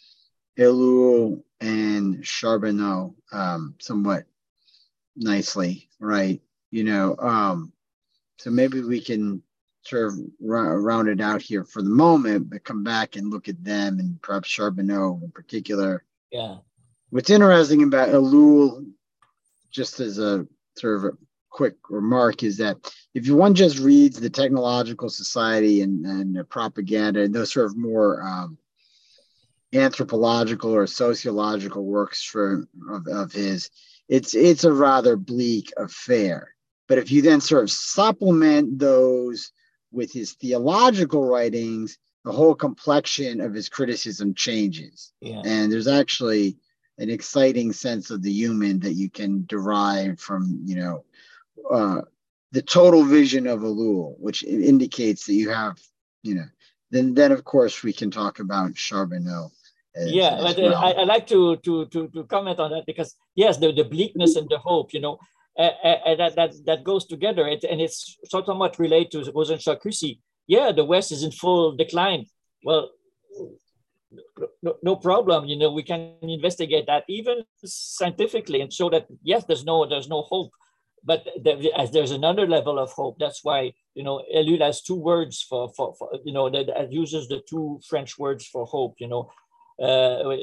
Speaker 1: Ellul and Charbonneau um, somewhat nicely, right? You know, um, so maybe we can sort of r- round it out here for the moment, but come back and look at them and perhaps Charbonneau in particular.
Speaker 2: Yeah.
Speaker 1: What's interesting about Ellul, just as a sort of a quick remark, is that if one just reads the Technological Society and, and the propaganda and those sort of more um, anthropological or sociological works for of, of his, it's it's a rather bleak affair. But if you then sort of supplement those with his theological writings, the whole complexion of his criticism changes.
Speaker 2: Yeah.
Speaker 1: And there's actually an exciting sense of the human that you can derive from, you know, uh, the total vision of Ellul, which indicates that you have, you know, then then of course we can talk about Charbonneau. As,
Speaker 2: yeah,
Speaker 1: as
Speaker 2: but
Speaker 1: well.
Speaker 2: I, I like to, to to to comment on that because yes, the, the bleakness and the hope, you know, uh, uh, that that that goes together. It, and it's somewhat related to Rosen-Chascucy. Yeah, the West is in full decline. Well, no, no problem. You know, we can investigate that even scientifically and show that yes, there's no there's no hope. But there, as there's another level of hope. That's why, you know, Ellul has two words for, for, for you know, that, that uses the two French words for hope, you know. Uh,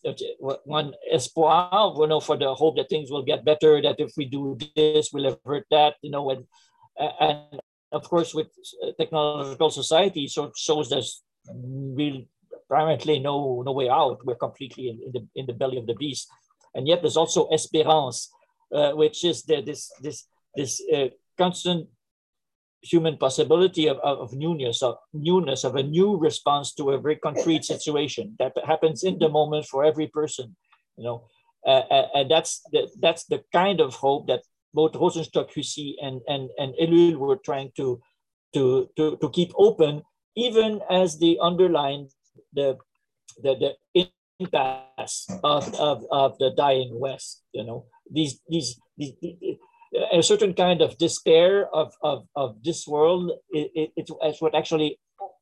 Speaker 2: one espoir, you know, for the hope that things will get better, that if we do this, we'll avert that, you know, and, and of course with Technological Society, so it shows there's really primarily no no way out. We're completely in, in the in the belly of the beast, and yet there's also espérance, uh, which is the, this this this uh, constant human possibility of, of, of newness, of newness, of a new response to a very concrete situation that happens in the moment for every person, you know, uh, and that's the that's the kind of hope that both Rosen-Chascucy and and and Ellul were trying to to to to keep open, even as they underline the the the impasse of, of of the dying West, you know, these these these. these a certain kind of despair of, of, of this world, it, it, it's what actually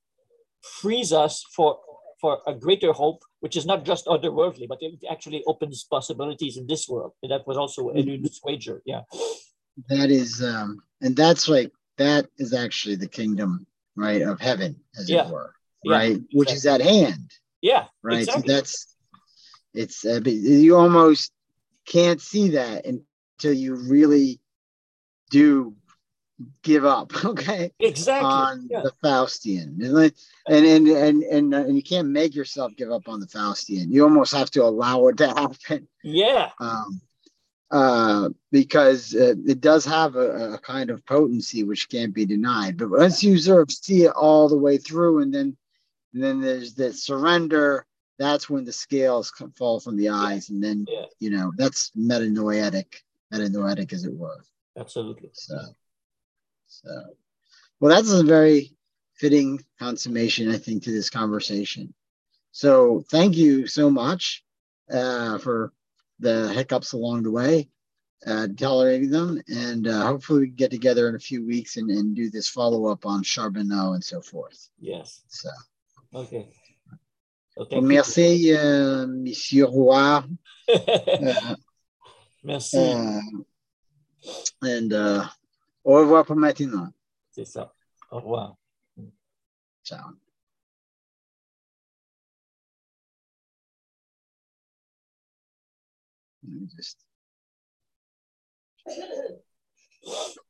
Speaker 2: frees us for, for a greater hope, which is not just otherworldly, but it actually opens possibilities in this world. And that was also Ellul's wager, yeah.
Speaker 1: That is, um, and that's like, that is actually the kingdom, right, of heaven, as
Speaker 2: yeah.
Speaker 1: it were,
Speaker 2: yeah,
Speaker 1: right,
Speaker 2: exactly.
Speaker 1: which is at hand.
Speaker 2: Yeah,
Speaker 1: right.
Speaker 2: Exactly.
Speaker 1: So that's, it's, uh, you almost can't see that until you really do give up, okay,
Speaker 2: exactly
Speaker 1: on
Speaker 2: yeah.
Speaker 1: the Faustian, and and and and and you can't make yourself give up on the Faustian. You almost have to allow it to happen.
Speaker 2: Yeah.
Speaker 1: Um, uh, because uh, it does have a, a kind of potency which can't be denied. But once you sort of see it all the way through, and then and then there's the surrender. That's when the scales come, fall from the eyes, and then
Speaker 2: yeah.
Speaker 1: you know that's metanoetic, metanoetic as it were.
Speaker 2: Absolutely.
Speaker 1: So, so, well, that's a very fitting consummation, I think, to this conversation. So, thank you so much uh, for the hiccups along the way, uh, tolerating them, and uh, hopefully we can get together in a few weeks and, and do this follow up on Charbonneau and so forth.
Speaker 2: Yes.
Speaker 1: So,
Speaker 2: okay. Well,
Speaker 1: well, merci, uh, Monsieur Roy. uh,
Speaker 2: merci.
Speaker 1: Uh, and uh, au revoir pour maintenant.
Speaker 2: C'est ça. Au revoir.
Speaker 1: Ciao. Let me just.